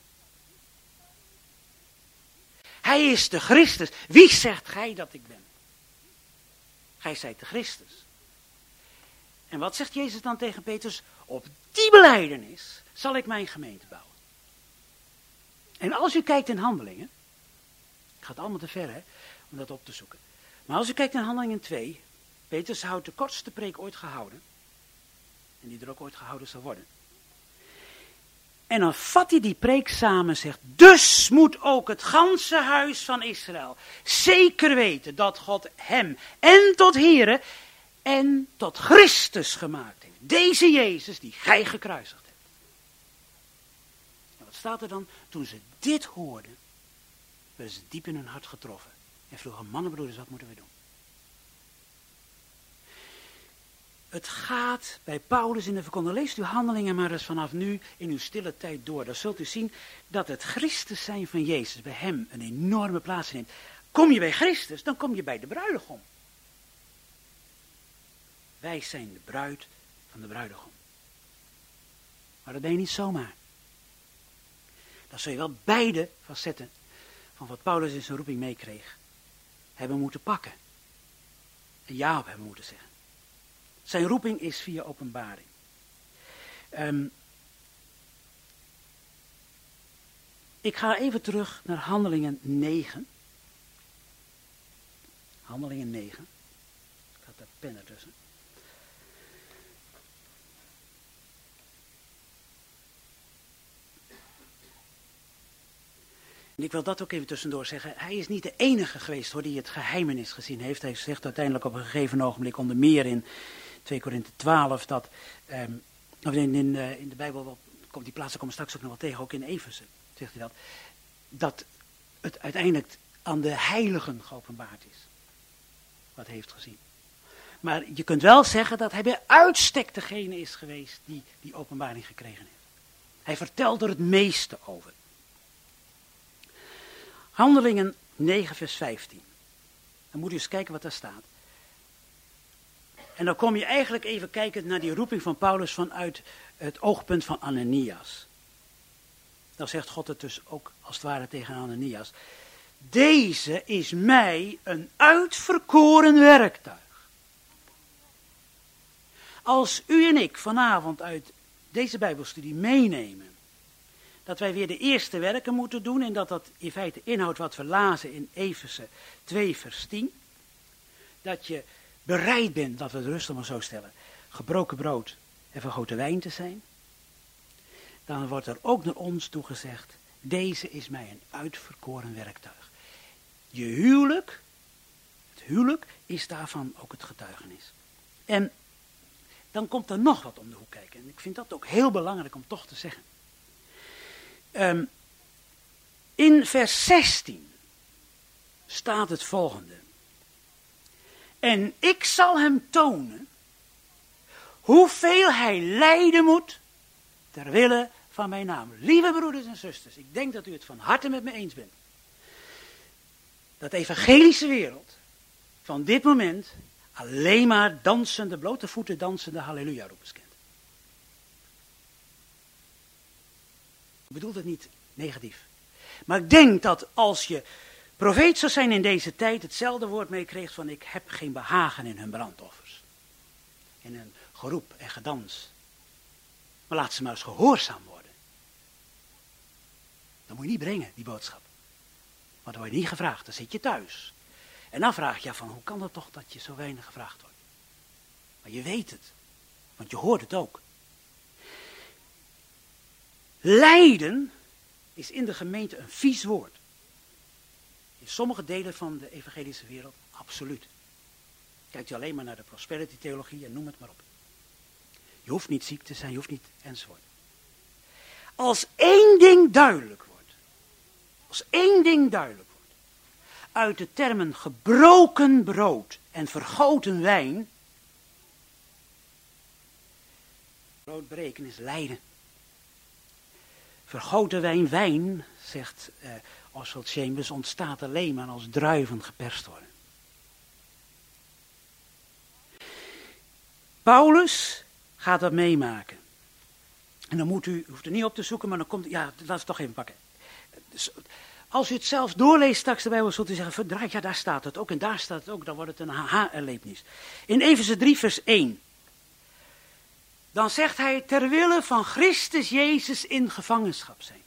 Speaker 2: Hij is de Christus. Wie zegt gij dat ik ben? Gij zijt de Christus. En wat zegt Jezus dan tegen Petrus? Op die belijdenis zal ik mijn gemeente bouwen. En als u kijkt in Handelingen, ik ga het allemaal te ver hè, om dat op te zoeken. Maar als u kijkt in Handelingen twee, Petrus houdt de kortste preek ooit gehouden. En die er ook ooit gehouden zal worden. En dan vat hij die preek samen en zegt, dus moet ook het ganse huis van Israël zeker weten dat God hem en tot Here en tot Christus gemaakt heeft. Deze Jezus die gij gekruisigd hebt. En wat staat er dan? Toen ze dit hoorden, werden ze diep in hun hart getroffen. En vroegen, mannenbroeders, wat moeten we doen? Het gaat bij Paulus in de verkondiging. Leest u Handelingen maar eens vanaf nu in uw stille tijd door. Dan zult u zien dat het Christus zijn van Jezus bij hem een enorme plaats neemt. Kom je bij Christus, dan kom je bij de bruidegom. Wij zijn de bruid van de bruidegom. Maar dat ben je niet zomaar. Dan zul je wel beide facetten van wat Paulus in zijn roeping meekreeg hebben moeten pakken. En ja op hebben moeten zeggen. Zijn roeping is via openbaring. Um, ik ga even terug naar Handelingen negen. Handelingen negen. Ik had de pen ertussen. En ik wil dat ook even tussendoor zeggen. Hij is niet de enige geweest hoor, die het geheimenis gezien heeft. Hij zegt uiteindelijk op een gegeven ogenblik onder meer in twee Korinthe twaalf, dat, um, in, in, uh, in de Bijbel wel, komt die plaatsen komen straks ook nog wel tegen, ook in Efeze, zegt hij dat, dat het uiteindelijk aan de heiligen geopenbaard is, wat hij heeft gezien. Maar je kunt wel zeggen dat hij bij uitstek degene is geweest die die openbaring gekregen heeft. Hij vertelt er het meeste over. Handelingen negen vers vijftien. Dan moet je eens kijken wat daar staat. En dan kom je eigenlijk even kijken naar die roeping van Paulus vanuit het oogpunt van Ananias. Dan zegt God het dus ook als het ware tegen Ananias. Deze is mij een uitverkoren werktuig. Als u en ik vanavond uit deze Bijbelstudie meenemen dat wij weer de eerste werken moeten doen en dat dat in feite inhoudt wat we lazen in Efeze twee vers tien. Dat je bereid bent, dat we het rustig maar zo stellen, gebroken brood en vergoten wijn te zijn. Dan wordt er ook naar ons toegezegd, deze is mij een uitverkoren werktuig. Je huwelijk, het huwelijk is daarvan ook het getuigenis. En dan komt er nog wat om de hoek kijken. En ik vind dat ook heel belangrijk om toch te zeggen. Um, in vers zestien staat het volgende. En ik zal hem tonen hoeveel hij lijden moet ter wille van mijn naam. Lieve broeders en zusters, ik denk dat u het van harte met me eens bent. Dat de evangelische wereld van dit moment alleen maar dansende, blote voeten dansende halleluja-roepers kent. Ik bedoel het niet negatief. Maar ik denk dat als je profeet zou zijn in deze tijd, hetzelfde woord meekreeg van ik heb geen behagen in hun brandoffers. In hun geroep en gedans. Maar laat ze maar eens gehoorzaam worden. Dat moet je niet brengen, die boodschap. Want dan word je niet gevraagd, dan zit je thuis. En dan vraag je je van, hoe kan het toch dat je zo weinig gevraagd wordt? Maar je weet het, want je hoort het ook. Lijden is in de gemeente een vies woord. In sommige delen van de evangelische wereld, absoluut. Kijkt u alleen maar naar de prosperity theologie en noem het maar op. Je hoeft niet ziek te zijn, je hoeft niet enzovoort. Als één ding duidelijk wordt, als één ding duidelijk wordt, uit de termen gebroken brood en vergoten wijn, brood breken is lijden. Vergoten wijn, wijn, zegt uh, Oswald Chambers, ontstaat alleen maar als druiven geperst worden. Paulus gaat dat meemaken. En dan moet u, u hoeft er niet op te zoeken, maar dan komt, ja, laat het toch even pakken. Dus, als u het zelfs doorleest straks de Bijbel, zult u zeggen, verdraai, ja, daar staat het ook en daar staat het ook, dan wordt het een aha-erlevenis. In Efeze drie vers één. Dan zegt hij, ter wille van Christus Jezus in gevangenschap zijn.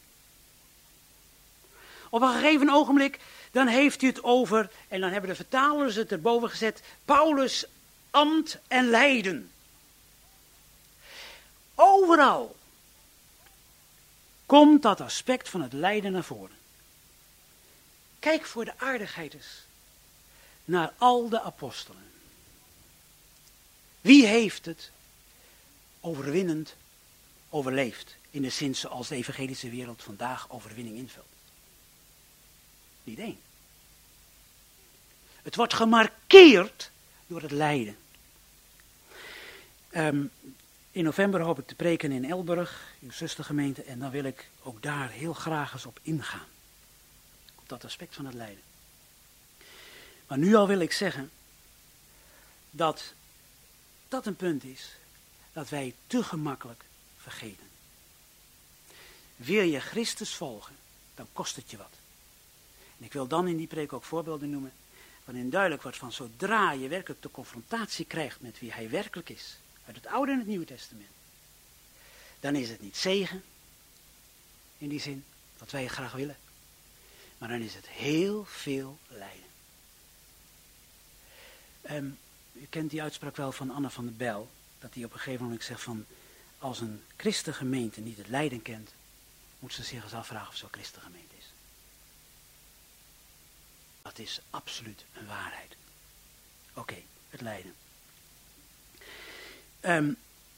Speaker 2: Op een gegeven ogenblik, dan heeft u het over, en dan hebben de vertalers het erboven gezet, Paulus, ambt en lijden. Overal komt dat aspect van het lijden naar voren. Kijk voor de aardigheid eens naar al de apostelen. Wie heeft het overwinnend overleefd in de zin zoals de evangelische wereld vandaag overwinning invult? Niet één. Het wordt gemarkeerd door het lijden. Um, in november hoop ik te preken in Elburg, uw zustergemeente, en dan wil ik ook daar heel graag eens op ingaan. Op dat aspect van het lijden. Maar nu al wil ik zeggen dat dat een punt is dat wij te gemakkelijk vergeten. Wil je Christus volgen, dan kost het je wat. En ik wil dan in die preek ook voorbeelden noemen, waarin duidelijk wordt van zodra je werkelijk de confrontatie krijgt met wie hij werkelijk is, uit het Oude en het Nieuwe Testament, dan is het niet zegen, in die zin, wat wij graag willen, maar dan is het heel veel lijden. Um, u kent die uitspraak wel van Anne van der Bijl, dat hij op een gegeven moment zegt van, als een christengemeente niet het lijden kent, moet ze zich eens afvragen of ze een christengemeente is. Dat is absoluut een waarheid. Oké, okay, het lijden. Um,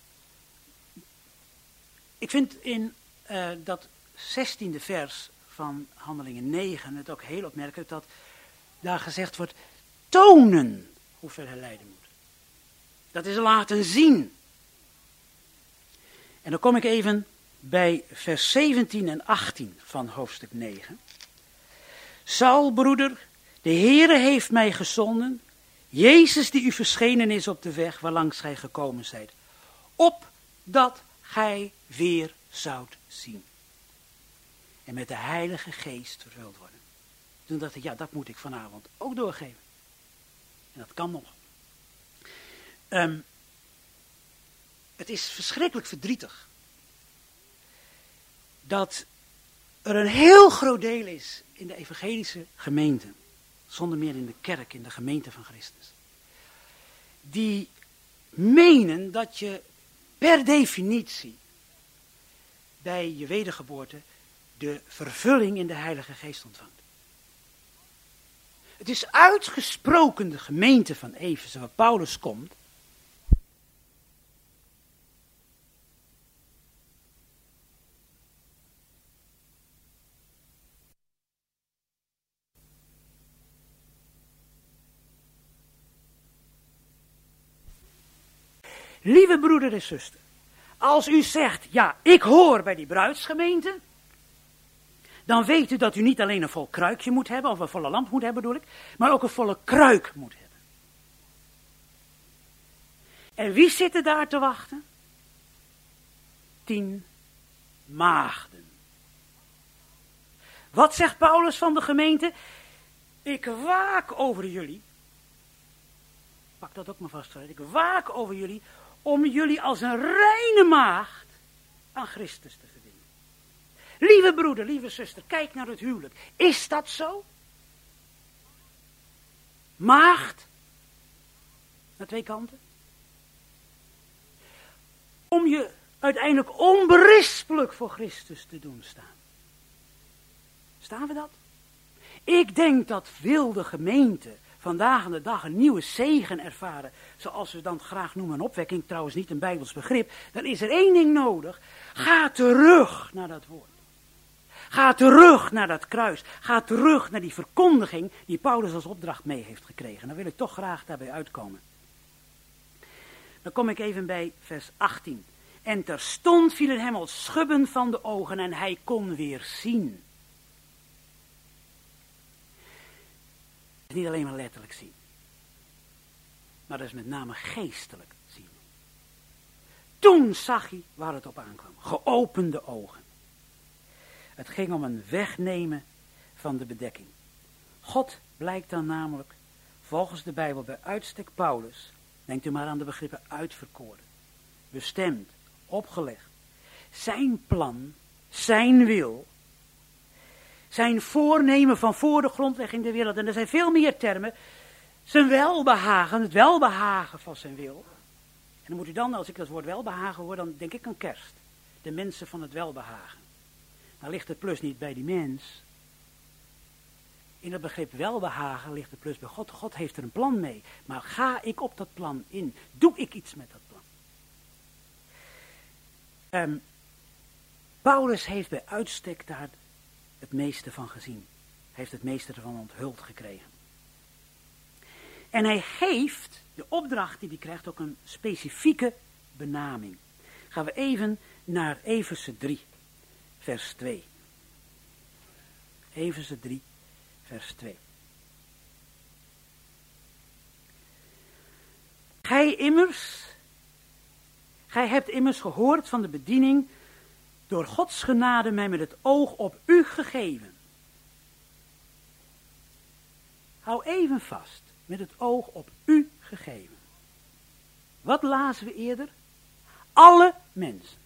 Speaker 2: ik vind in uh, dat zestiende vers van Handelingen negen het ook heel opmerkelijk dat daar gezegd wordt, tonen hoeveel hij lijden moet. Dat is laten zien. En dan kom ik even bij vers zeventien en achttien van hoofdstuk negen. Saul, broeder, de Heere heeft mij gezonden, Jezus die u verschenen is op de weg waarlangs gij gekomen zijt, opdat gij weer zoudt zien. En met de Heilige Geest vervuld worden. Toen dacht ik, ja, dat moet ik vanavond ook doorgeven. En dat kan nog. Um, het is verschrikkelijk verdrietig dat er een heel groot deel is in de evangelische gemeente, zonder meer in de kerk, in de gemeente van Christus, die menen dat je per definitie bij je wedergeboorte de vervulling in de Heilige Geest ontvangt. Het is uitgesproken de gemeente van Efeze, waar Paulus komt, lieve broeder en zuster, als u zegt, ja, ik hoor bij die bruidsgemeente, dan weet u dat u niet alleen een vol kruikje moet hebben, of een volle lamp moet hebben bedoel ik, maar ook een volle kruik moet hebben. En wie zitten daar te wachten? Tien maagden. Wat zegt Paulus van de gemeente? Ik waak over jullie. Pak dat ook maar vast. Ik waak over jullie om jullie als een reine maagd aan Christus te verbinden. Lieve broeder, lieve zuster, kijk naar het huwelijk. Is dat zo? Maagd? Naar twee kanten? Om je uiteindelijk onberispelijk voor Christus te doen staan. Staan we dat? Ik denk dat wil de gemeente vandaag aan de dag een nieuwe zegen ervaren, zoals we dan graag noemen een opwekking, trouwens niet een Bijbels begrip, dan is er één ding nodig. Ga terug naar dat woord. Ga terug naar dat kruis. Ga terug naar die verkondiging die Paulus als opdracht mee heeft gekregen. Dan wil ik toch graag daarbij uitkomen. Dan kom ik even bij vers achttien. En terstond vielen hem als schubben van de ogen en hij kon weer zien. Niet alleen maar letterlijk zien. Maar dat is met name geestelijk zien. Toen zag hij waar het op aankwam. Geopende ogen. Het ging om een wegnemen van de bedekking. God blijkt dan namelijk, volgens de Bijbel bij uitstek Paulus, denkt u maar aan de begrippen uitverkoren, bestemd, opgelegd. Zijn plan, zijn wil, zijn voornemen van voor de grondlegging der wereld. En er zijn veel meer termen. Zijn welbehagen, het welbehagen van zijn wil. En dan moet u dan, als ik dat woord welbehagen hoor, dan denk ik aan kerst. De mensen van het welbehagen. Dan ligt het plus niet bij die mens. In het begrip welbehagen ligt het plus bij God. God heeft er een plan mee. Maar ga ik op dat plan in? Doe ik iets met dat plan? Um, Paulus heeft bij uitstek daar het meeste van gezien. Heeft het meeste ervan onthuld gekregen. En hij geeft, de opdracht die hij krijgt, ook een specifieke benaming. Gaan we even naar Efeze drie, vers twee. Efeze drie, vers twee. Gij immers, gij hebt immers gehoord van de bediening door Gods genade mij met het oog op u gegeven. Hou even vast, met het oog op u gegeven. Wat lazen we eerder? Alle mensen.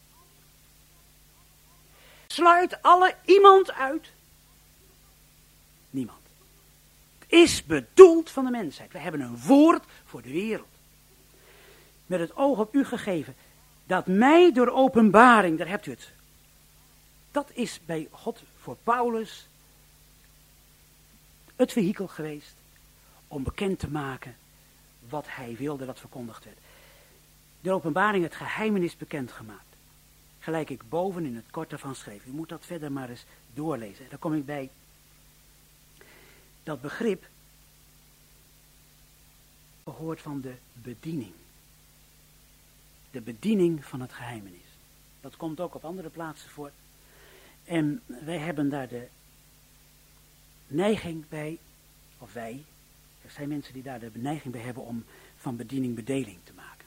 Speaker 2: Sluit alle iemand uit? Niemand. Het is bedoeld van de mensheid. We hebben een woord voor de wereld. Met het oog op u gegeven. Dat mij door openbaring, daar hebt u het. Dat is bij God voor Paulus het vehikel geweest om bekend te maken wat hij wilde dat verkondigd werd. de openbaring het geheimenis bekendgemaakt. Gelijk ik boven in het kort ervan schreef. U moet dat verder maar eens doorlezen. Daar kom ik bij dat begrip gehoord van de bediening. De bediening van het geheimenis. Dat komt ook op andere plaatsen voor. En wij hebben daar de neiging bij, of wij, er zijn mensen die daar de neiging bij hebben om van bediening bedeling te maken.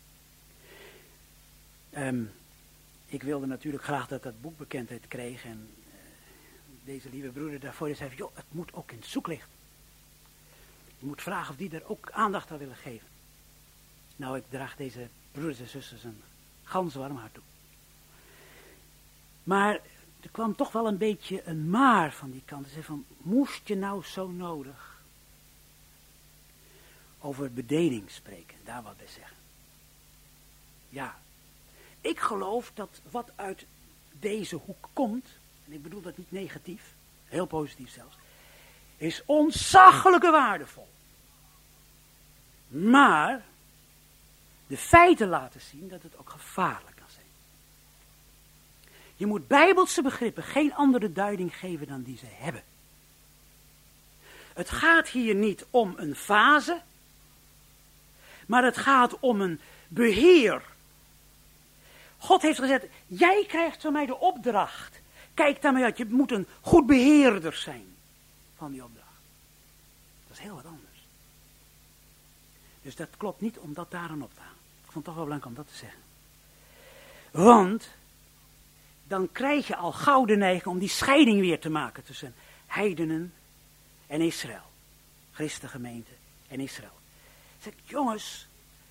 Speaker 2: Um, ik wilde natuurlijk graag dat dat boek bekendheid kreeg en uh, deze lieve broeder daarvoor zei, joh, het moet ook in het zoeklicht. Je moet vragen of die er ook aandacht aan willen geven. Nou, ik draag deze broeders en zusters een gans warm hart toe. Maar er kwam toch wel een beetje een maar van die kant. Ze zei van, moest je nou zo nodig over bedeling spreken, daar wat bij zeggen? Ja, ik geloof dat wat uit deze hoek komt, en ik bedoel dat niet negatief, heel positief zelfs, is ontzaglijke waardevol. Maar de feiten laten zien dat het ook gevaarlijk kan zijn. Je moet bijbelse begrippen geen andere duiding geven dan die ze hebben. Het gaat hier niet om een fase, maar het gaat om een beheer. God heeft gezegd, jij krijgt van mij de opdracht. Kijk daarmee uit, je moet een goed beheerder zijn van die opdracht. Dat is heel wat anders. Dus dat klopt niet om dat daaraan op te halen. Ik vond het toch wel belangrijk om dat te zeggen. Want dan krijg je al gauw de neiging om die scheiding weer te maken tussen heidenen en Israël. Christengemeente en Israël. Zeg, jongens,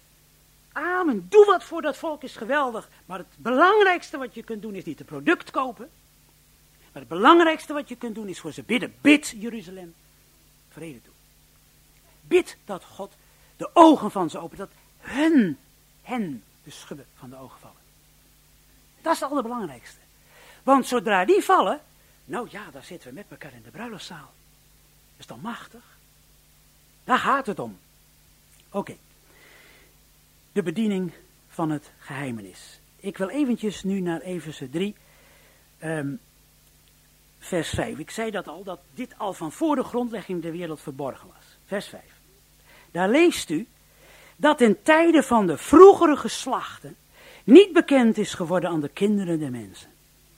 Speaker 2: amen, doe wat voor dat volk, is geweldig. Maar het belangrijkste wat je kunt doen is niet het product kopen. Maar het belangrijkste wat je kunt doen is voor ze bidden. Bid, Jeruzalem, vrede toe. Bid dat God de ogen van ze opent. Dat hun, hen, de schubben van de ogen vallen. Dat is het allerbelangrijkste. Want zodra die vallen, nou ja, daar zitten we met elkaar in de bruiloftszaal. Dat is dan machtig. Daar gaat het om. Oké. Okay. De bediening van het geheimenis. Ik wil eventjes nu naar Efeze drie, um, vers vijf. Ik zei dat al, dat dit al van voor de grondlegging der wereld verborgen was. Vers vijf. Daar leest u dat in tijden van de vroegere geslachten niet bekend is geworden aan de kinderen der mensen.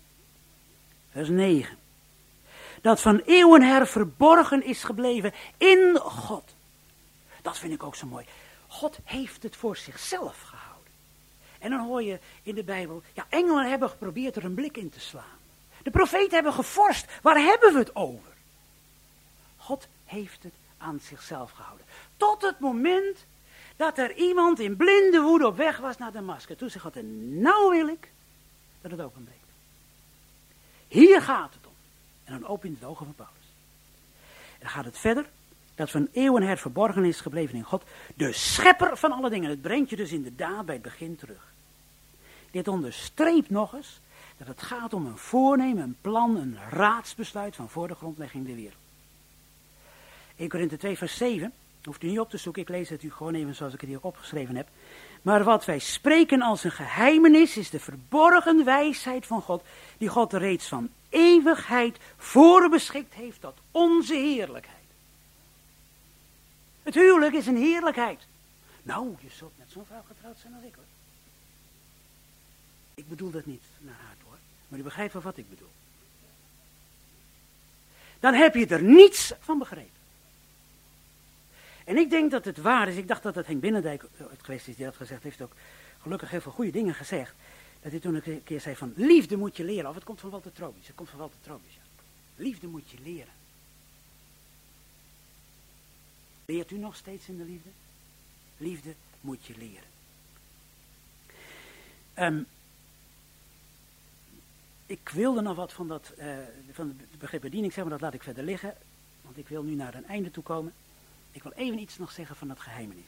Speaker 2: Vers negen. Dat van eeuwen her verborgen is gebleven in God. Dat vind ik ook zo mooi. God heeft het voor zichzelf gehouden. En dan hoor je in de Bijbel, ja, engelen hebben geprobeerd er een blik in te slaan. De profeten hebben gevorst, waar hebben we het over? God heeft het aan zichzelf gehouden. Tot het moment dat er iemand in blinde woede op weg was naar Damascus. Toen zei God, en nou wil ik dat het openbreekt. Hier gaat het om. En dan opent het ogen van Paulus. En dan gaat het verder. Dat van eeuwen her verborgen is gebleven in God. De schepper van alle dingen. Het brengt je dus inderdaad bij het begin terug. Dit onderstreept nog eens dat het gaat om een voornemen, een plan, een raadsbesluit van voor de grondlegging der wereld. eerste Korinthe twee vers zeven. Hoeft u niet op te zoeken. Ik lees het u gewoon even zoals ik het hier opgeschreven heb. Maar wat wij spreken als een geheimenis is de verborgen wijsheid van God. Die God reeds van eeuwigheid voorbeschikt heeft tot onze heerlijkheid. Het huwelijk is een heerlijkheid. Nou, je zult met zo'n vrouw getrouwd zijn als ik hoor. Ik bedoel dat niet naar hart hoor. Maar u begrijpt wel wat ik bedoel. Dan heb je er niets van begrepen. En ik denk dat het waar is. Ik dacht dat het Henk Binnendijk het geweest is die dat gezegd heeft. Ook gelukkig heel veel goede dingen gezegd. Dat hij toen een keer zei van liefde moet je leren. Of het komt van Walter Trobisch. Het komt van Walter Trobisch. Ja. Liefde moet je leren. Leert u nog steeds in de liefde? Liefde moet je leren. Um, ik wilde nog wat van dat uh, van het begrip bediening zeggen, maar dat laat ik verder liggen. Want ik wil nu naar een einde toe komen. Ik wil even iets nog zeggen van het geheimenis.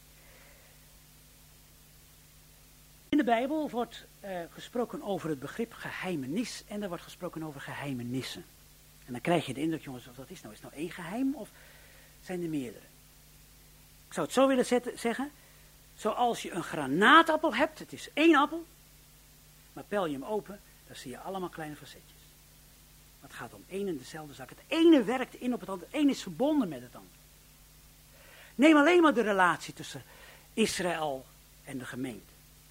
Speaker 2: In de Bijbel wordt uh, gesproken over het begrip geheimenis en er wordt gesproken over geheimenissen. En dan krijg je de indruk, jongens, of dat is nou, is het nou één geheim of zijn er meerdere? Ik zou het zo willen zetten, zeggen, zoals je een granaatappel hebt, het is één appel, maar pel je hem open, dan zie je allemaal kleine facetjes. Het gaat om één en dezelfde zaak. Het ene werkt in op het andere, het ene is verbonden met het andere. Neem alleen maar de relatie tussen Israël en de gemeente.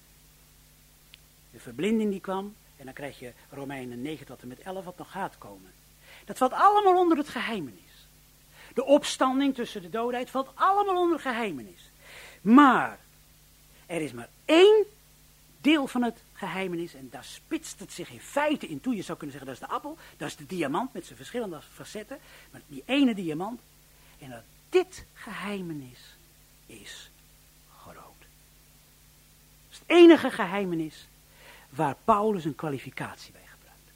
Speaker 2: De verblinding die kwam, en dan krijg je Romeinen negen tot en met elf wat nog gaat komen. Dat valt allemaal onder het geheimenis. De opstanding tussen de doodheid valt allemaal onder geheimenis. Maar er is maar één deel van het geheimenis en daar spitst het zich in feite in toe. Je zou kunnen zeggen dat is de appel, dat is de diamant met zijn verschillende facetten. Maar die ene diamant en dat dit geheimenis is groot. Dat is het enige geheimenis waar Paulus een kwalificatie bij gebruikt.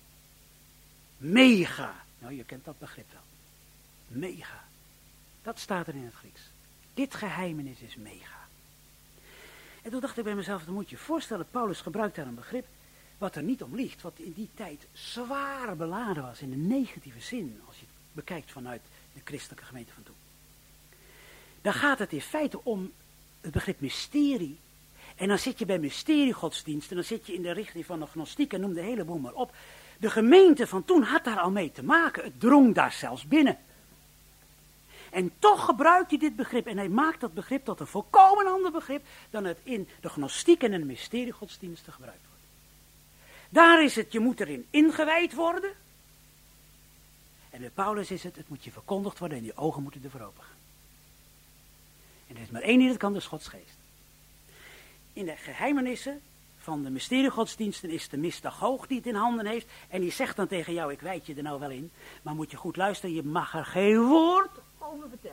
Speaker 2: Mega. Nou, je kent dat begrip wel. Mega. Dat staat er in het Grieks. Dit geheimenis is mega. En toen dacht ik bij mezelf, dan moet je je voorstellen, Paulus gebruikt daar een begrip wat er niet om ligt, wat in die tijd zwaar beladen was, in de negatieve zin, als je het bekijkt vanuit de christelijke gemeente van toen. Dan gaat het in feite om het begrip mysterie. En dan zit je bij mysteriegodsdienst, en dan zit je in de richting van de gnostiek, en noem de hele boel maar op. De gemeente van toen had daar al mee te maken, het drong daar zelfs binnen. En toch gebruikt hij dit begrip en hij maakt dat begrip tot een volkomen ander begrip dan het in de gnostiek en de mysteriegodsdiensten gebruikt wordt. Daar is het, je moet erin ingewijd worden. En bij Paulus is het, het moet je verkondigd worden en je ogen moeten ervoor open gaan. En er is maar één die dat kan, dat is Gods geest. In de geheimenissen van de mysteriegodsdiensten is de mystagoog die het in handen heeft. En die zegt dan tegen jou, ik wijd je er nou wel in. Maar moet je goed luisteren, je mag er geen woord over vertellen.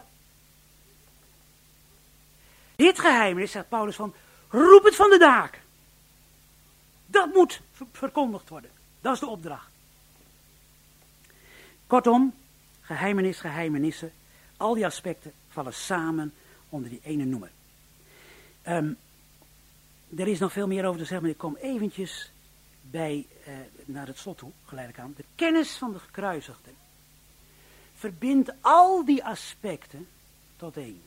Speaker 2: Dit geheimenis, zegt Paulus van, roep het van de daken. Dat moet verkondigd worden. Dat is de opdracht. Kortom, geheimenis, geheimenissen, al die aspecten vallen samen onder die ene noemer. Um, er is nog veel meer over te zeggen, maar ik kom eventjes bij, uh, naar het slot toe, geleidelijk aan. De kennis van de gekruisigde verbindt al die aspecten tot één.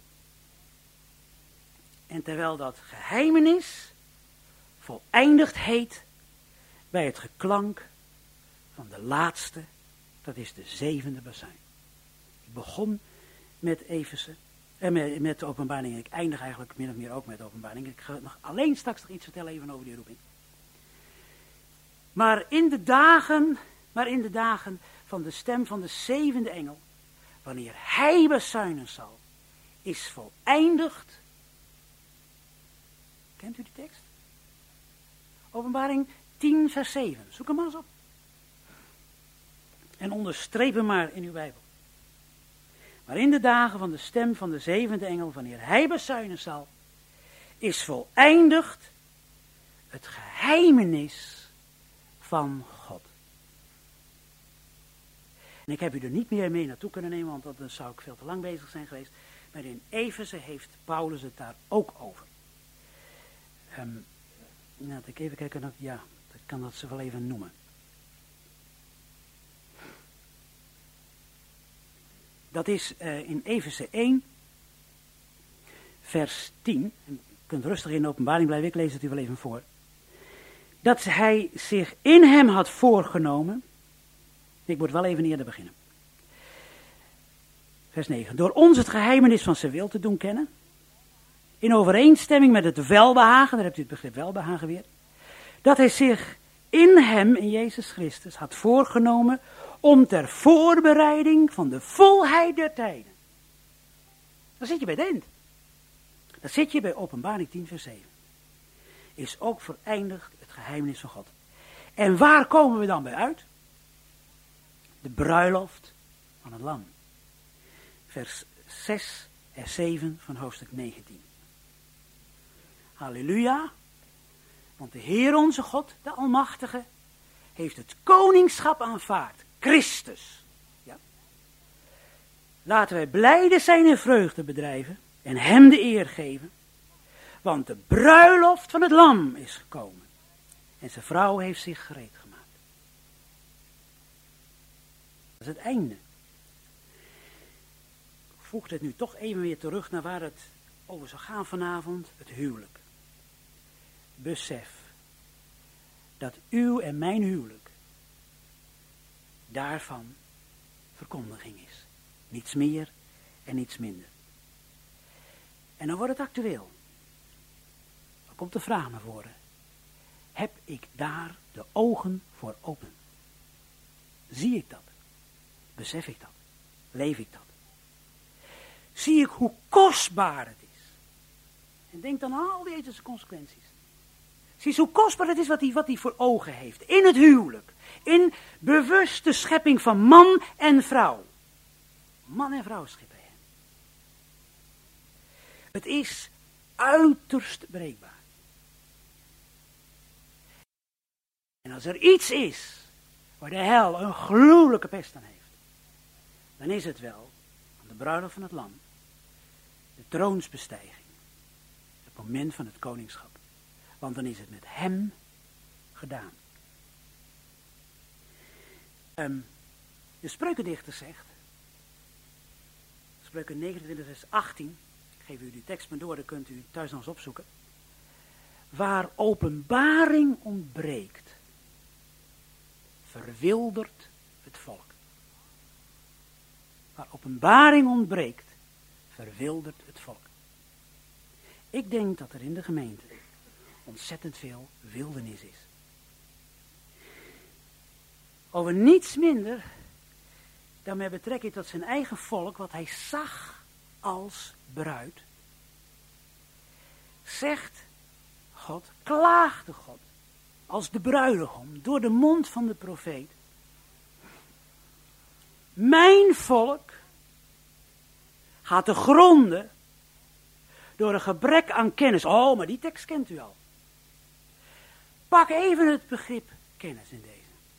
Speaker 2: En terwijl dat geheimenis voleindigd heet bij het geklank van de laatste, dat is de zevende bazuin. Ik begon met Efeze, eh, met, met de openbaring en ik eindig eigenlijk min of meer ook met de openbaring. Ik ga nog alleen straks nog iets vertellen even over die roeping. Maar in de dagen, maar in de dagen van de stem van de zevende engel, wanneer hij bazuinen zal, is voleindigd. Kent u die tekst? Openbaring tien vers zeven. Zoek hem maar eens op. En onderstreep hem maar in uw Bijbel. Maar in de dagen van de stem van de zevende engel, wanneer hij bazuinen zal, is voleindigd het geheimenis van God. En ik heb u er niet meer mee naartoe kunnen nemen, want dan zou ik veel te lang bezig zijn geweest. Maar in Efeze heeft Paulus het daar ook over. Um, nou, ik even kijken, of, ja, ik kan dat ze wel even noemen. Dat is uh, in Efeze één, vers tien. Je kunt rustig in de openbaring blijven, ik lees het u wel even voor. Dat hij zich in hem had voorgenomen. Ik moet wel even eerder beginnen. Vers negen. Door ons het geheimenis van zijn wil te doen kennen. In overeenstemming met het welbehagen, daar hebt u het begrip welbehagen weer. Dat hij zich in hem, in Jezus Christus, had voorgenomen om ter voorbereiding van de volheid der tijden. Dan zit je bij het eind. Dan zit je bij Openbaring tien vers zeven. Is ook vereindigd het geheimenis van God. En waar komen we dan bij uit? De bruiloft van het lam. Vers zes en zeven van hoofdstuk negentien. Halleluja. Want de Heer onze God, de Almachtige, heeft het koningschap aanvaard. Christus. Ja. Laten wij blijde zijn en vreugde bedrijven en hem de eer geven. Want de bruiloft van het lam is gekomen. En zijn vrouw heeft zich gereed gemaakt. Dat is het einde. Ik voeg het nu toch even weer terug naar waar het over zou gaan vanavond. Het huwelijk. besef dat uw en mijn huwelijk daarvan verkondiging is. Niets meer en niets minder. En dan wordt het actueel. Dan komt de vraag naar voren. Heb ik daar de ogen voor open? Zie ik dat? Besef ik dat? Leef ik dat? Zie ik hoe kostbaar het is? En denk dan aan al die ethische consequenties. Zie eens hoe kostbaar het is wat hij, wat hij voor ogen heeft. In het huwelijk. In bewuste schepping van man en vrouw. Man en vrouw schippen hem. Het is uiterst breekbaar. En als er iets is waar de hel een gruwelijke pest aan heeft, dan is het wel aan de bruiloft van het lam, de troonsbestijging, het moment van het koningschap. Want dan is het met hem gedaan. Um, de spreukendichter zegt, Spreuken negenentwintig vers achttien, ik geef u die tekst maar door, dan kunt u thuis nog eens opzoeken. Waar openbaring ontbreekt, verwildert het volk. Waar openbaring ontbreekt, verwildert het volk. Ik denk dat er in de gemeente ontzettend veel wildernis is. Over niets minder dan met betrekking tot zijn eigen volk, wat hij zag als bruid, zegt God, klaagde God, als de bruidegom, door de mond van de profeet. Mijn volk gaat te gronden door een gebrek aan kennis. Oh, maar die tekst kent u al. Pak even het begrip kennis in deze.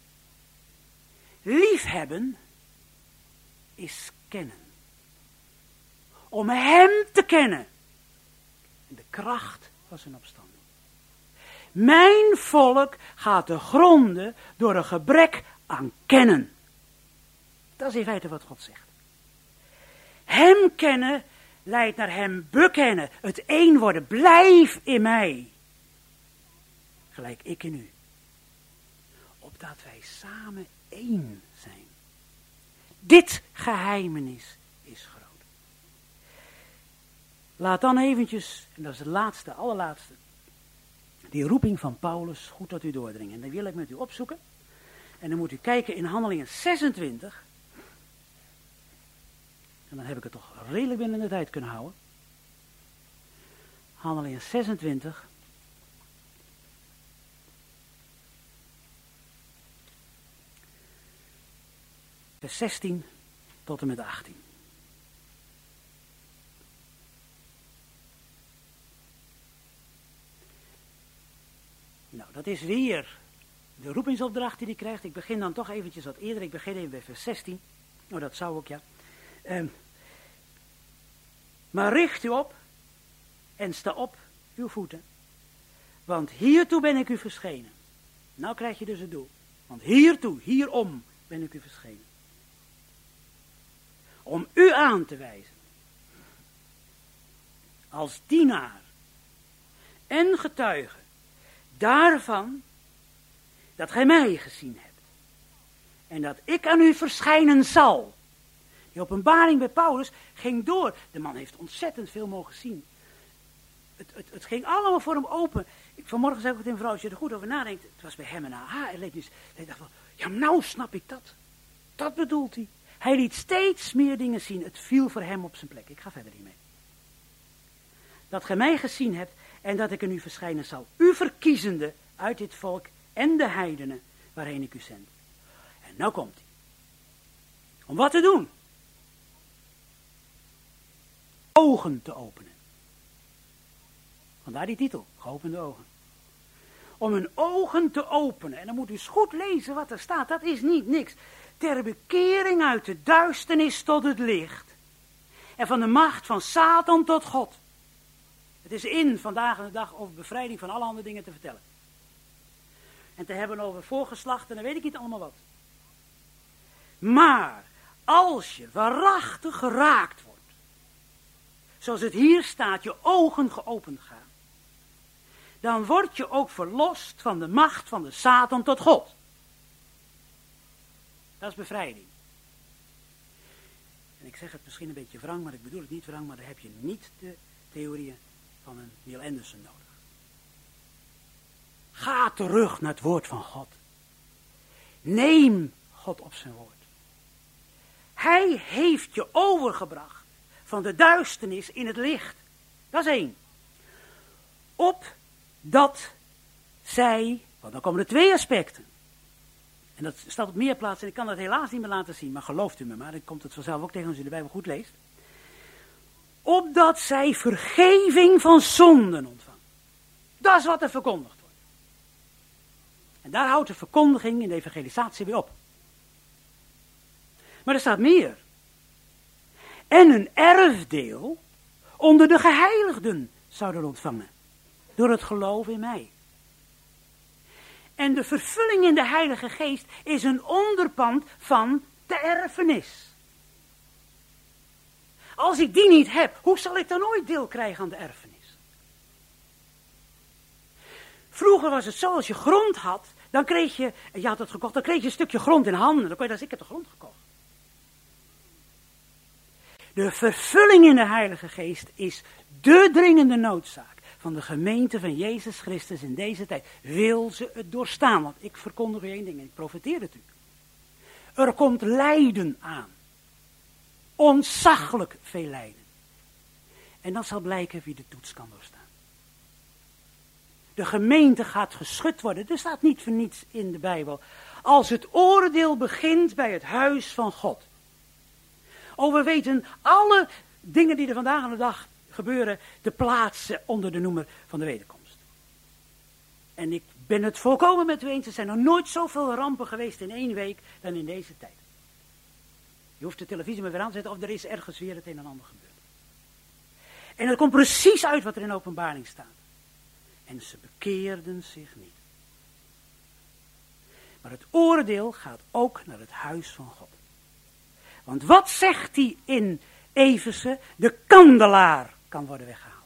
Speaker 2: Liefhebben is kennen. Om hem te kennen. En de kracht van zijn opstanding. Mijn volk gaat te gronden door een gebrek aan kennen. Dat is in feite wat God zegt. Hem kennen leidt naar hem bekennen. Het één worden. Blijf in mij. Gelijk ik in u. Opdat wij samen één zijn. Dit geheimenis is groot. Laat dan eventjes, en dat is het laatste, allerlaatste, die roeping van Paulus goed tot u doordringen. En dan wil ik met u opzoeken. En dan moet u kijken in Handelingen zesentwintig. En dan heb ik het toch redelijk binnen de tijd kunnen houden. Handelingen zesentwintig. Vers zestien tot en met achttien. Nou, dat is weer de roepingsopdracht die hij krijgt. Ik begin dan toch eventjes wat eerder. Ik begin even bij vers zestien. Oh, dat zou ook, ja. Um, maar richt u op en sta op uw voeten. Want hiertoe ben ik u verschenen. Nou krijg je dus het doel. Want hiertoe, hierom ben ik u verschenen. Om u aan te wijzen. Als dienaar en getuige daarvan dat gij mij gezien hebt. En dat ik aan u verschijnen zal. Die openbaring bij Paulus ging door. De man heeft ontzettend veel mogen zien. Het, het, het ging allemaal voor hem open. Ik, vanmorgen zei ik tegen een vrouw, als je er goed over nadenkt. Het was bij hem een aha-erlevenis. Hij dacht van, ja nou snap ik dat. Dat bedoelt hij. Hij liet steeds meer dingen zien. Het viel voor hem op zijn plek. Ik ga verder hiermee. Dat gij mij gezien hebt en dat ik in u verschijnen zal. U verkiezende uit dit volk en de heidenen waarheen ik u zend. En nou komt hij. Om wat te doen? Ogen te openen. Vandaar die titel, geopende ogen. Om hun ogen te openen. En dan moet u eens goed lezen wat er staat. Dat is niet niks. Ter bekering uit de duisternis tot het licht. En van de macht van Satan tot God. Het is in vandaag en de dag over bevrijding van alle andere dingen te vertellen. En te hebben over voorgeslacht en dan weet ik niet allemaal wat. Maar als je waarachtig geraakt wordt. Zoals het hier staat, je ogen geopend gaan. dan word je ook verlost van de macht van de Satan tot God. Dat is bevrijding. En ik zeg het misschien een beetje wrang, maar ik bedoel het niet wrang, maar dan heb je niet de theorieën van een Neil Anderson nodig. Ga terug naar het woord van God. Neem God op zijn woord. Hij heeft je overgebracht van de duisternis in het licht. Dat is één. Opdat zij, want dan komen er twee aspecten. En dat staat op meer plaatsen en ik kan dat helaas niet meer laten zien, maar gelooft u me maar, dan komt het vanzelf ook tegen als u de Bijbel goed leest. Opdat zij vergeving van zonden ontvangen. Dat is wat er verkondigd wordt. En daar houdt de verkondiging in de evangelisatie weer op. Maar er staat meer. En een erfdeel onder de geheiligden zouden ontvangen. Door het geloof in mij. En de vervulling in de Heilige Geest is een onderpand van de erfenis. Als ik die niet heb, hoe zal ik dan ooit deel krijgen aan de erfenis? Vroeger was het zo, als je grond had, dan kreeg je, je had het gekocht, dan kreeg je een stukje grond in handen. Dan kon je, als ik heb de grond gekocht. De vervulling in de Heilige Geest is de dringende noodzaak van de gemeente van Jezus Christus in deze tijd. Wil ze het doorstaan? Want ik verkondig u één ding en ik profeteer het u. Er komt lijden aan. Ontzaglijk veel lijden. En dan zal blijken wie de toets kan doorstaan. De gemeente gaat geschud worden. Er staat niet voor niets in de Bijbel. Als het oordeel begint bij het huis van God. Oh, we weten alle dingen die er vandaag aan de dag gebeuren te plaatsen onder de noemer van de wederkomst. En ik ben het volkomen met u eens. Er zijn nog nooit zoveel rampen geweest in één week dan in deze tijd. Je hoeft de televisie maar weer aan te zetten of er is ergens weer het een en ander gebeurd. En het komt precies uit wat er in Openbaring staat. En ze bekeerden zich niet. Maar het oordeel gaat ook naar het huis van God. Want wat zegt hij in Efeze? De kandelaar kan worden weggehaald.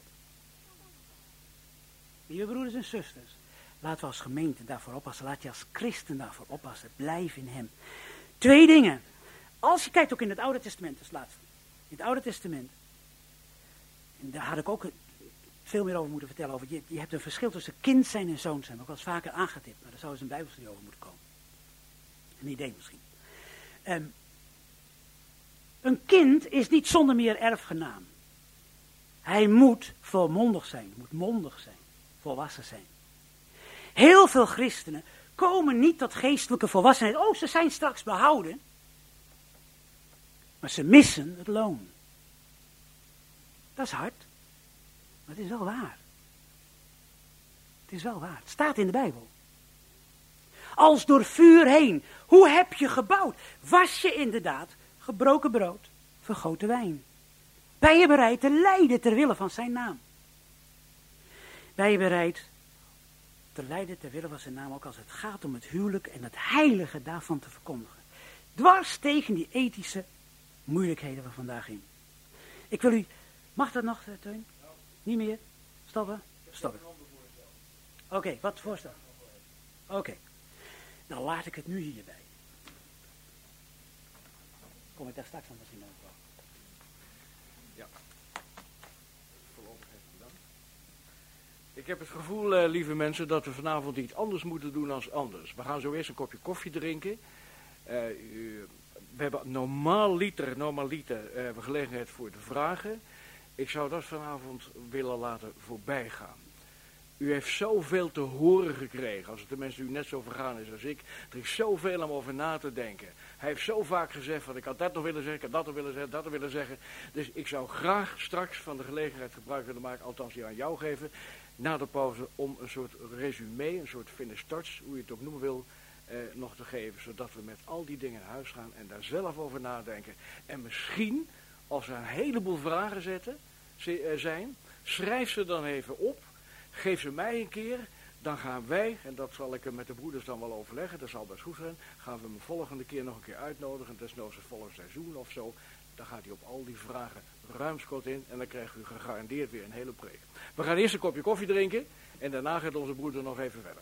Speaker 2: Lieve broeders en zusters, laten we als gemeente daarvoor oppassen. Laat je als christen daarvoor oppassen. Blijf in hem. Twee dingen. Als je kijkt ook in het Oude Testament, als laatste. In het Oude Testament. En daar had ik ook veel meer over moeten vertellen. Over. Je, je hebt een verschil tussen kind zijn en zoon zijn. Dat heb ik wel eens vaker aangetipt. Maar daar zou eens een bijbelstudie over moeten komen. Een idee misschien. Um, Een kind is niet zonder meer erfgenaam. Hij moet volmondig zijn, moet mondig zijn, volwassen zijn. Heel veel christenen komen niet tot geestelijke volwassenheid. Oh, ze zijn straks behouden. Maar ze missen het loon. Dat is hard. Maar het is wel waar. Het is wel waar. Het staat in de Bijbel. Als door vuur heen. Hoe heb je gebouwd? Was je inderdaad gebroken brood, vergoten wijn? Ben je bereid te lijden ter wille van zijn naam? Ben je bereid te lijden ter wille van zijn naam, ook als het gaat om het huwelijk en het heilige daarvan te verkondigen? Dwars tegen die ethische moeilijkheden van vandaag in. Ik wil u, mag dat nog, Teun? Niet meer? Stoppen? Stoppen. Oké, okay, wat voorstel? Oké, okay. Dan laat ik het nu hierbij. Kom ik daar straks aan misschien over.
Speaker 1: Ja. Voorlopig even bedankt. Ik heb het gevoel, uh, lieve mensen, dat we vanavond iets anders moeten doen dan anders. We gaan zo eerst een kopje koffie drinken. Uh, uh, we hebben normaaliter, normaliter uh, gelegenheid voor de vragen. Ik zou dat vanavond willen laten voorbij gaan. U heeft zoveel te horen gekregen, als het de mensen u net zo vergaan is als ik. Er is zoveel om over na te denken. Hij heeft zo vaak gezegd van ik had dat nog willen zeggen, ik had dat nog willen zeggen, dat nog willen zeggen. Dus ik zou graag straks van de gelegenheid gebruik willen maken, althans die aan jou geven, na de pauze om een soort resume, een soort finish touch, hoe je het ook noemen wil, eh, nog te geven. Zodat we met al die dingen naar huis gaan en daar zelf over nadenken. En misschien, als er een heleboel vragen zetten, zijn, schrijf ze dan even op. Geef ze mij een keer, dan gaan wij, en dat zal ik met de broeders dan wel overleggen, dat zal best goed zijn, gaan we hem volgende keer nog een keer uitnodigen, desnoods het volgende seizoen of zo, Dan gaat hij op al die vragen ruimschoots in en dan krijgt u gegarandeerd weer een hele preek. We gaan eerst een kopje koffie drinken en daarna gaat onze broeder nog even verder.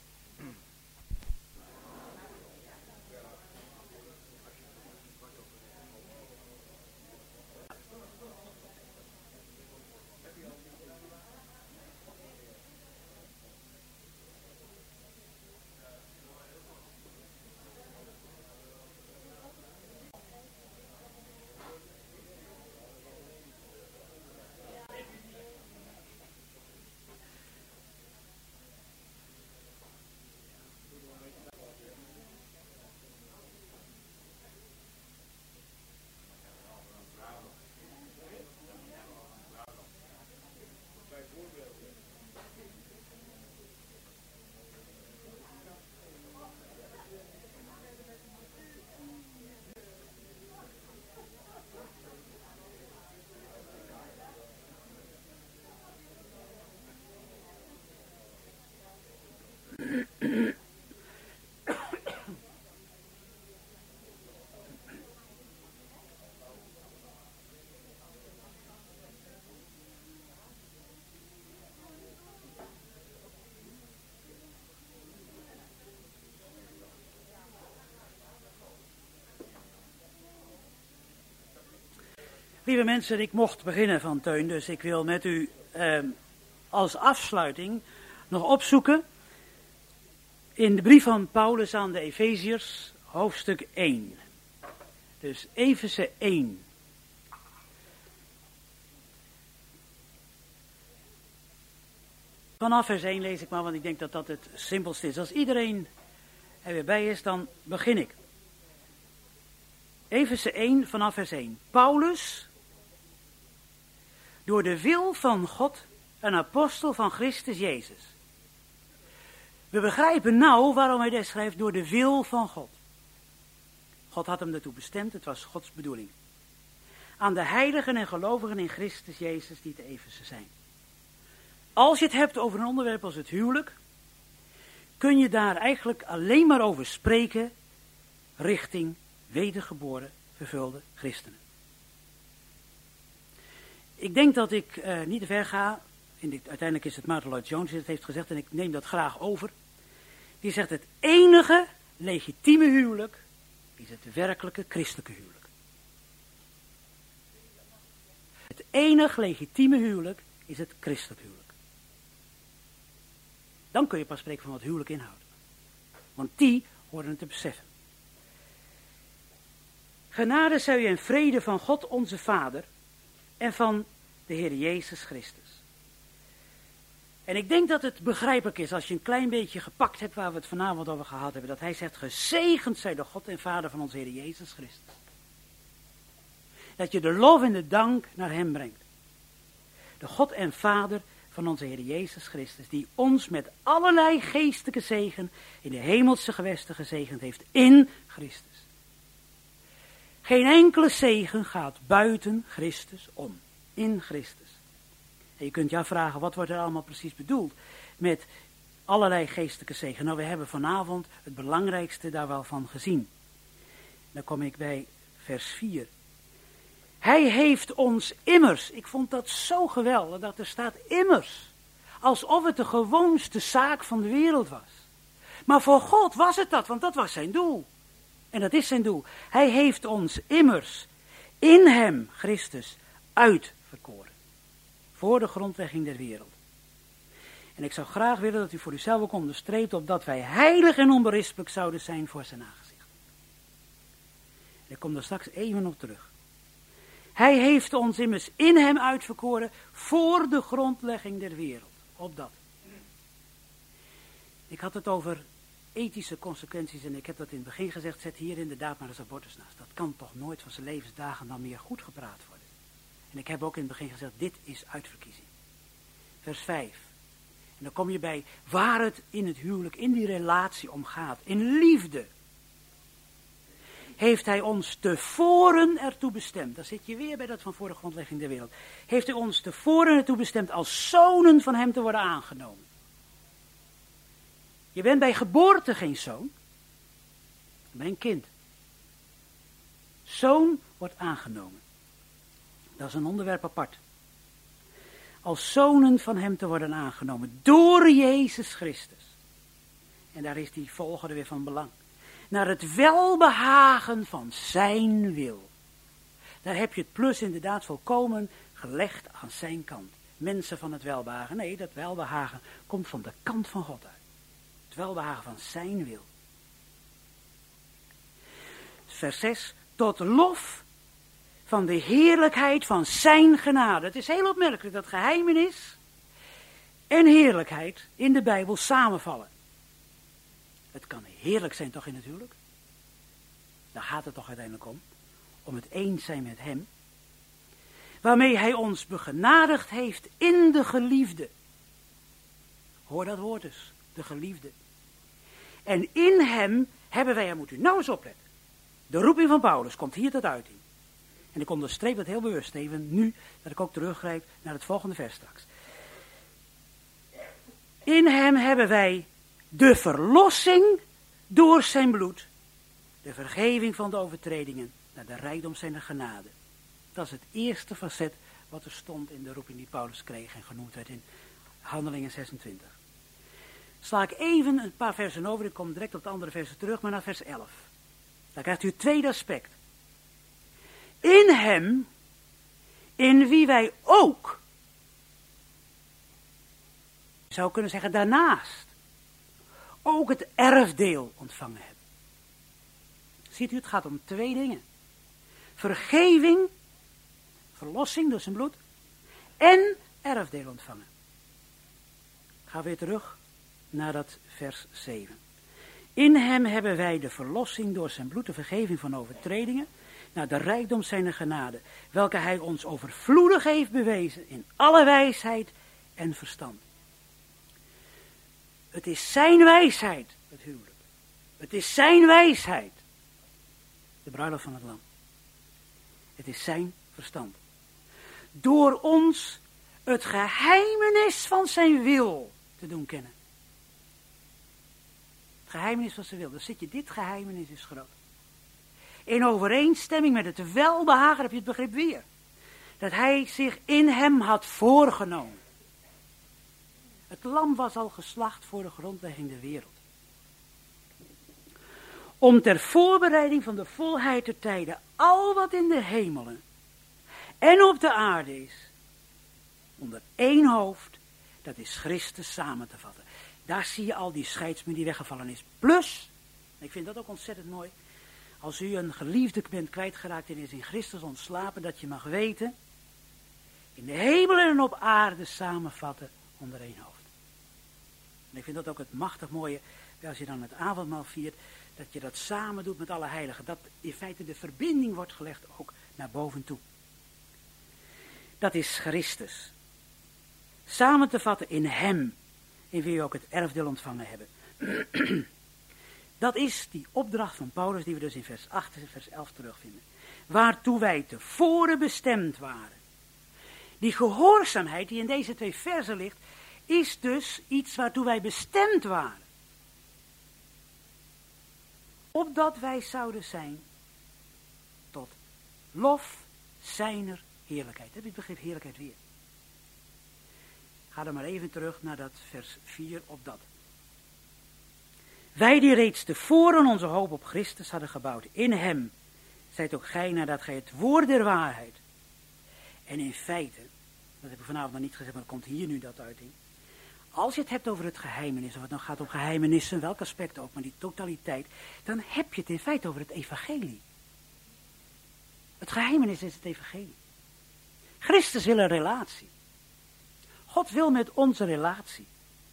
Speaker 2: Lieve mensen, ik mocht beginnen van Teun, dus ik wil met u eh, als afsluiting nog opzoeken in de brief van Paulus aan de Efeziërs, hoofdstuk één. Dus Efeze één. Vanaf vers één lees ik maar, want ik denk dat dat het simpelste is. Als iedereen er weer bij is, dan begin ik. Efeze één, vanaf vers één. Paulus, door de wil van God, een apostel van Christus Jezus. We begrijpen nou waarom hij dit schrijft, door de wil van God. God had hem daartoe bestemd, het was Gods bedoeling. Aan de heiligen en gelovigen in Christus Jezus die te Efeze zijn. Als je het hebt over een onderwerp als het huwelijk, kun je daar eigenlijk alleen maar over spreken richting wedergeboren, vervulde christenen. Ik denk dat ik uh, niet te ver ga. In dit, uiteindelijk is het Martin Lloyd Jones die het heeft gezegd en ik neem dat graag over. Die zegt het enige legitieme huwelijk is het werkelijke christelijke huwelijk. Het enige legitieme huwelijk is het christelijk huwelijk. Dan kun je pas spreken van wat huwelijk inhoudt. Want die horen het te beseffen. Genade zij u en vrede van God onze Vader en van de Heer Jezus Christus. En ik denk dat het begrijpelijk is als je een klein beetje gepakt hebt waar we het vanavond over gehad hebben. Dat hij zegt, gezegend zij de God en Vader van onze Heer Jezus Christus. Dat je de lof en de dank naar hem brengt. De God en Vader van onze Heer Jezus Christus. Die ons met allerlei geestelijke zegen in de hemelse gewesten gezegend heeft in Christus. Geen enkele zegen gaat buiten Christus om. In Christus. En je kunt je afvragen, wat wordt er allemaal precies bedoeld met allerlei geestelijke zegen? Nou, we hebben vanavond het belangrijkste daar wel van gezien. Dan kom ik bij vers vier. Hij heeft ons immers, ik vond dat zo geweldig dat er staat immers. Alsof het de gewoonste zaak van de wereld was. Maar voor God was het dat, want dat was zijn doel. En dat is zijn doel. Hij heeft ons immers in hem, Christus, uitverkoren. Voor de grondlegging der wereld. En ik zou graag willen dat u voor uzelf ook onderstreept opdat wij heilig en onberispelijk zouden zijn voor zijn aangezicht. En ik kom daar straks even op terug. Hij heeft ons immers in hem uitverkoren voor de grondlegging der wereld. Opdat. Ik had het over ethische consequenties en ik heb dat in het begin gezegd, zet hier inderdaad maar eens abortus naast. Dat kan toch nooit van zijn levensdagen dan meer goed gepraat worden. En ik heb ook in het begin gezegd, dit is uitverkiezing. Vers vijf. En dan kom je bij waar het in het huwelijk, in die relatie om gaat. In liefde. Heeft hij ons tevoren ertoe bestemd. Dan zit je weer bij dat van voor de grondlegging der wereld. Heeft hij ons tevoren ertoe bestemd als zonen van hem te worden aangenomen. Je bent bij geboorte geen zoon. Je bent een kind. Zoon wordt aangenomen. Dat is een onderwerp apart. Als zonen van hem te worden aangenomen door Jezus Christus. En daar is die volgende weer van belang. Naar het welbehagen van zijn wil. Daar heb je het plus inderdaad volkomen gelegd aan zijn kant. Mensen van het welbehagen. Nee, dat welbehagen komt van de kant van God uit. Het welbehagen van zijn wil. Vers zes. Tot lof van de heerlijkheid van zijn genade. Het is heel opmerkelijk dat geheimenis en heerlijkheid in de Bijbel samenvallen. Het kan heerlijk zijn toch in het huwelijk? Daar gaat het toch uiteindelijk om. Om het eens zijn met hem. Waarmee hij ons begenadigd heeft in de geliefde. Hoor dat woord dus. De geliefde. En in hem hebben wij, moet u nou eens opletten. De roeping van Paulus komt hier tot uiting. En ik onderstreep dat heel bewust even nu, dat ik ook teruggrijp naar het volgende vers straks. In hem hebben wij de verlossing door zijn bloed. De vergeving van de overtredingen naar de rijkdom zijn genade. Dat is het eerste facet wat er stond in de roeping die Paulus kreeg en genoemd werd in Handelingen zesentwintig. Sla ik even een paar versen over, ik kom direct op de andere versen terug, maar naar vers elf. Dan krijgt u het tweede aspect. In hem, in wie wij ook, je zou kunnen zeggen daarnaast, ook het erfdeel ontvangen hebben. Ziet u, het gaat om twee dingen. Vergeving, verlossing door zijn bloed, en erfdeel ontvangen. Ik ga weer terug naar dat vers zeven. In hem hebben wij de verlossing door zijn bloed, de vergeving van overtredingen, naar de rijkdom zijner genade, welke hij ons overvloedig heeft bewezen in alle wijsheid en verstand. Het is zijn wijsheid, het huwelijk. Het is zijn wijsheid, de bruiloft van het lam. Het is zijn verstand. Door ons het geheimenis van zijn wil te doen kennen. Het geheimenis van zijn wil. Dan zit je, dit geheimenis is groot. In overeenstemming met het welbehagen, heb je het begrip weer. Dat hij zich in hem had voorgenomen. Het lam was al geslacht voor de grondlegging der wereld. Om ter voorbereiding van de volheid der tijden, al wat in de hemelen en op de aarde is, onder één hoofd, dat is Christus samen te vatten. Daar zie je al die scheidsmuur die weggevallen is. Plus, ik vind dat ook ontzettend mooi, als u een geliefde bent kwijtgeraakt en is in Christus ontslapen, dat je mag weten, in de hemelen en op aarde samenvatten onder één hoofd. En ik vind dat ook het machtig mooie, als je dan het avondmaal viert, dat je dat samen doet met alle heiligen. Dat in feite de verbinding wordt gelegd ook naar boven toe. Dat is Christus. Samen te vatten in hem, in wie we ook het erfdeel ontvangen hebben. Dat is die opdracht van Paulus die we dus in vers acht en vers elf terugvinden. Waartoe wij tevoren bestemd waren. Die gehoorzaamheid die in deze twee versen ligt, is dus iets waartoe wij bestemd waren. Opdat wij zouden zijn tot lof zijner heerlijkheid. Heb je het begrip heerlijkheid weer? Ga dan maar even terug naar dat vers vier op dat. Wij die reeds tevoren onze hoop op Christus hadden gebouwd. In hem zijt ook gij nadat gij het woord der waarheid. En in feite, dat heb ik vanavond nog niet gezegd, maar er komt hier nu dat uiting. Als je het hebt over het geheimenis, of het nou gaat om geheimenissen, welk aspect ook, maar die totaliteit, dan heb je het in feite over het evangelie. Het geheimenis is het evangelie. Christus wil een relatie. God wil met onze relatie.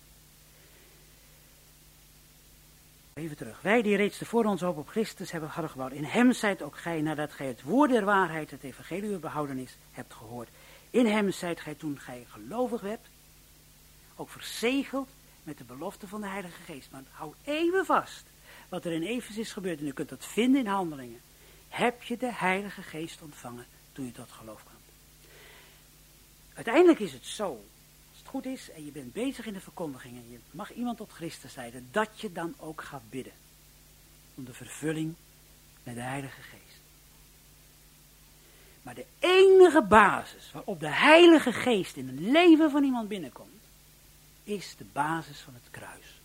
Speaker 2: Even terug. Wij die reeds tevoren onze hoop op Christus hebben hadden gebouwd. In hem zijt ook gij, nadat gij het woord der waarheid, het evangelie behouden is, hebt gehoord. In hem zijt gij toen gij gelovig werd, ook verzegeld met de belofte van de Heilige Geest. Maar hou even vast wat er in Efeze is gebeurd. En u kunt dat vinden in Handelingen. Heb je de Heilige Geest ontvangen toen je tot geloof kwam. Uiteindelijk is het zo, als het goed is en je bent bezig in de verkondiging en je mag iemand tot Christus leiden, dat je dan ook gaat bidden om de vervulling met de Heilige Geest. Maar de enige basis waarop de Heilige Geest in het leven van iemand binnenkomt, is de basis van het kruis.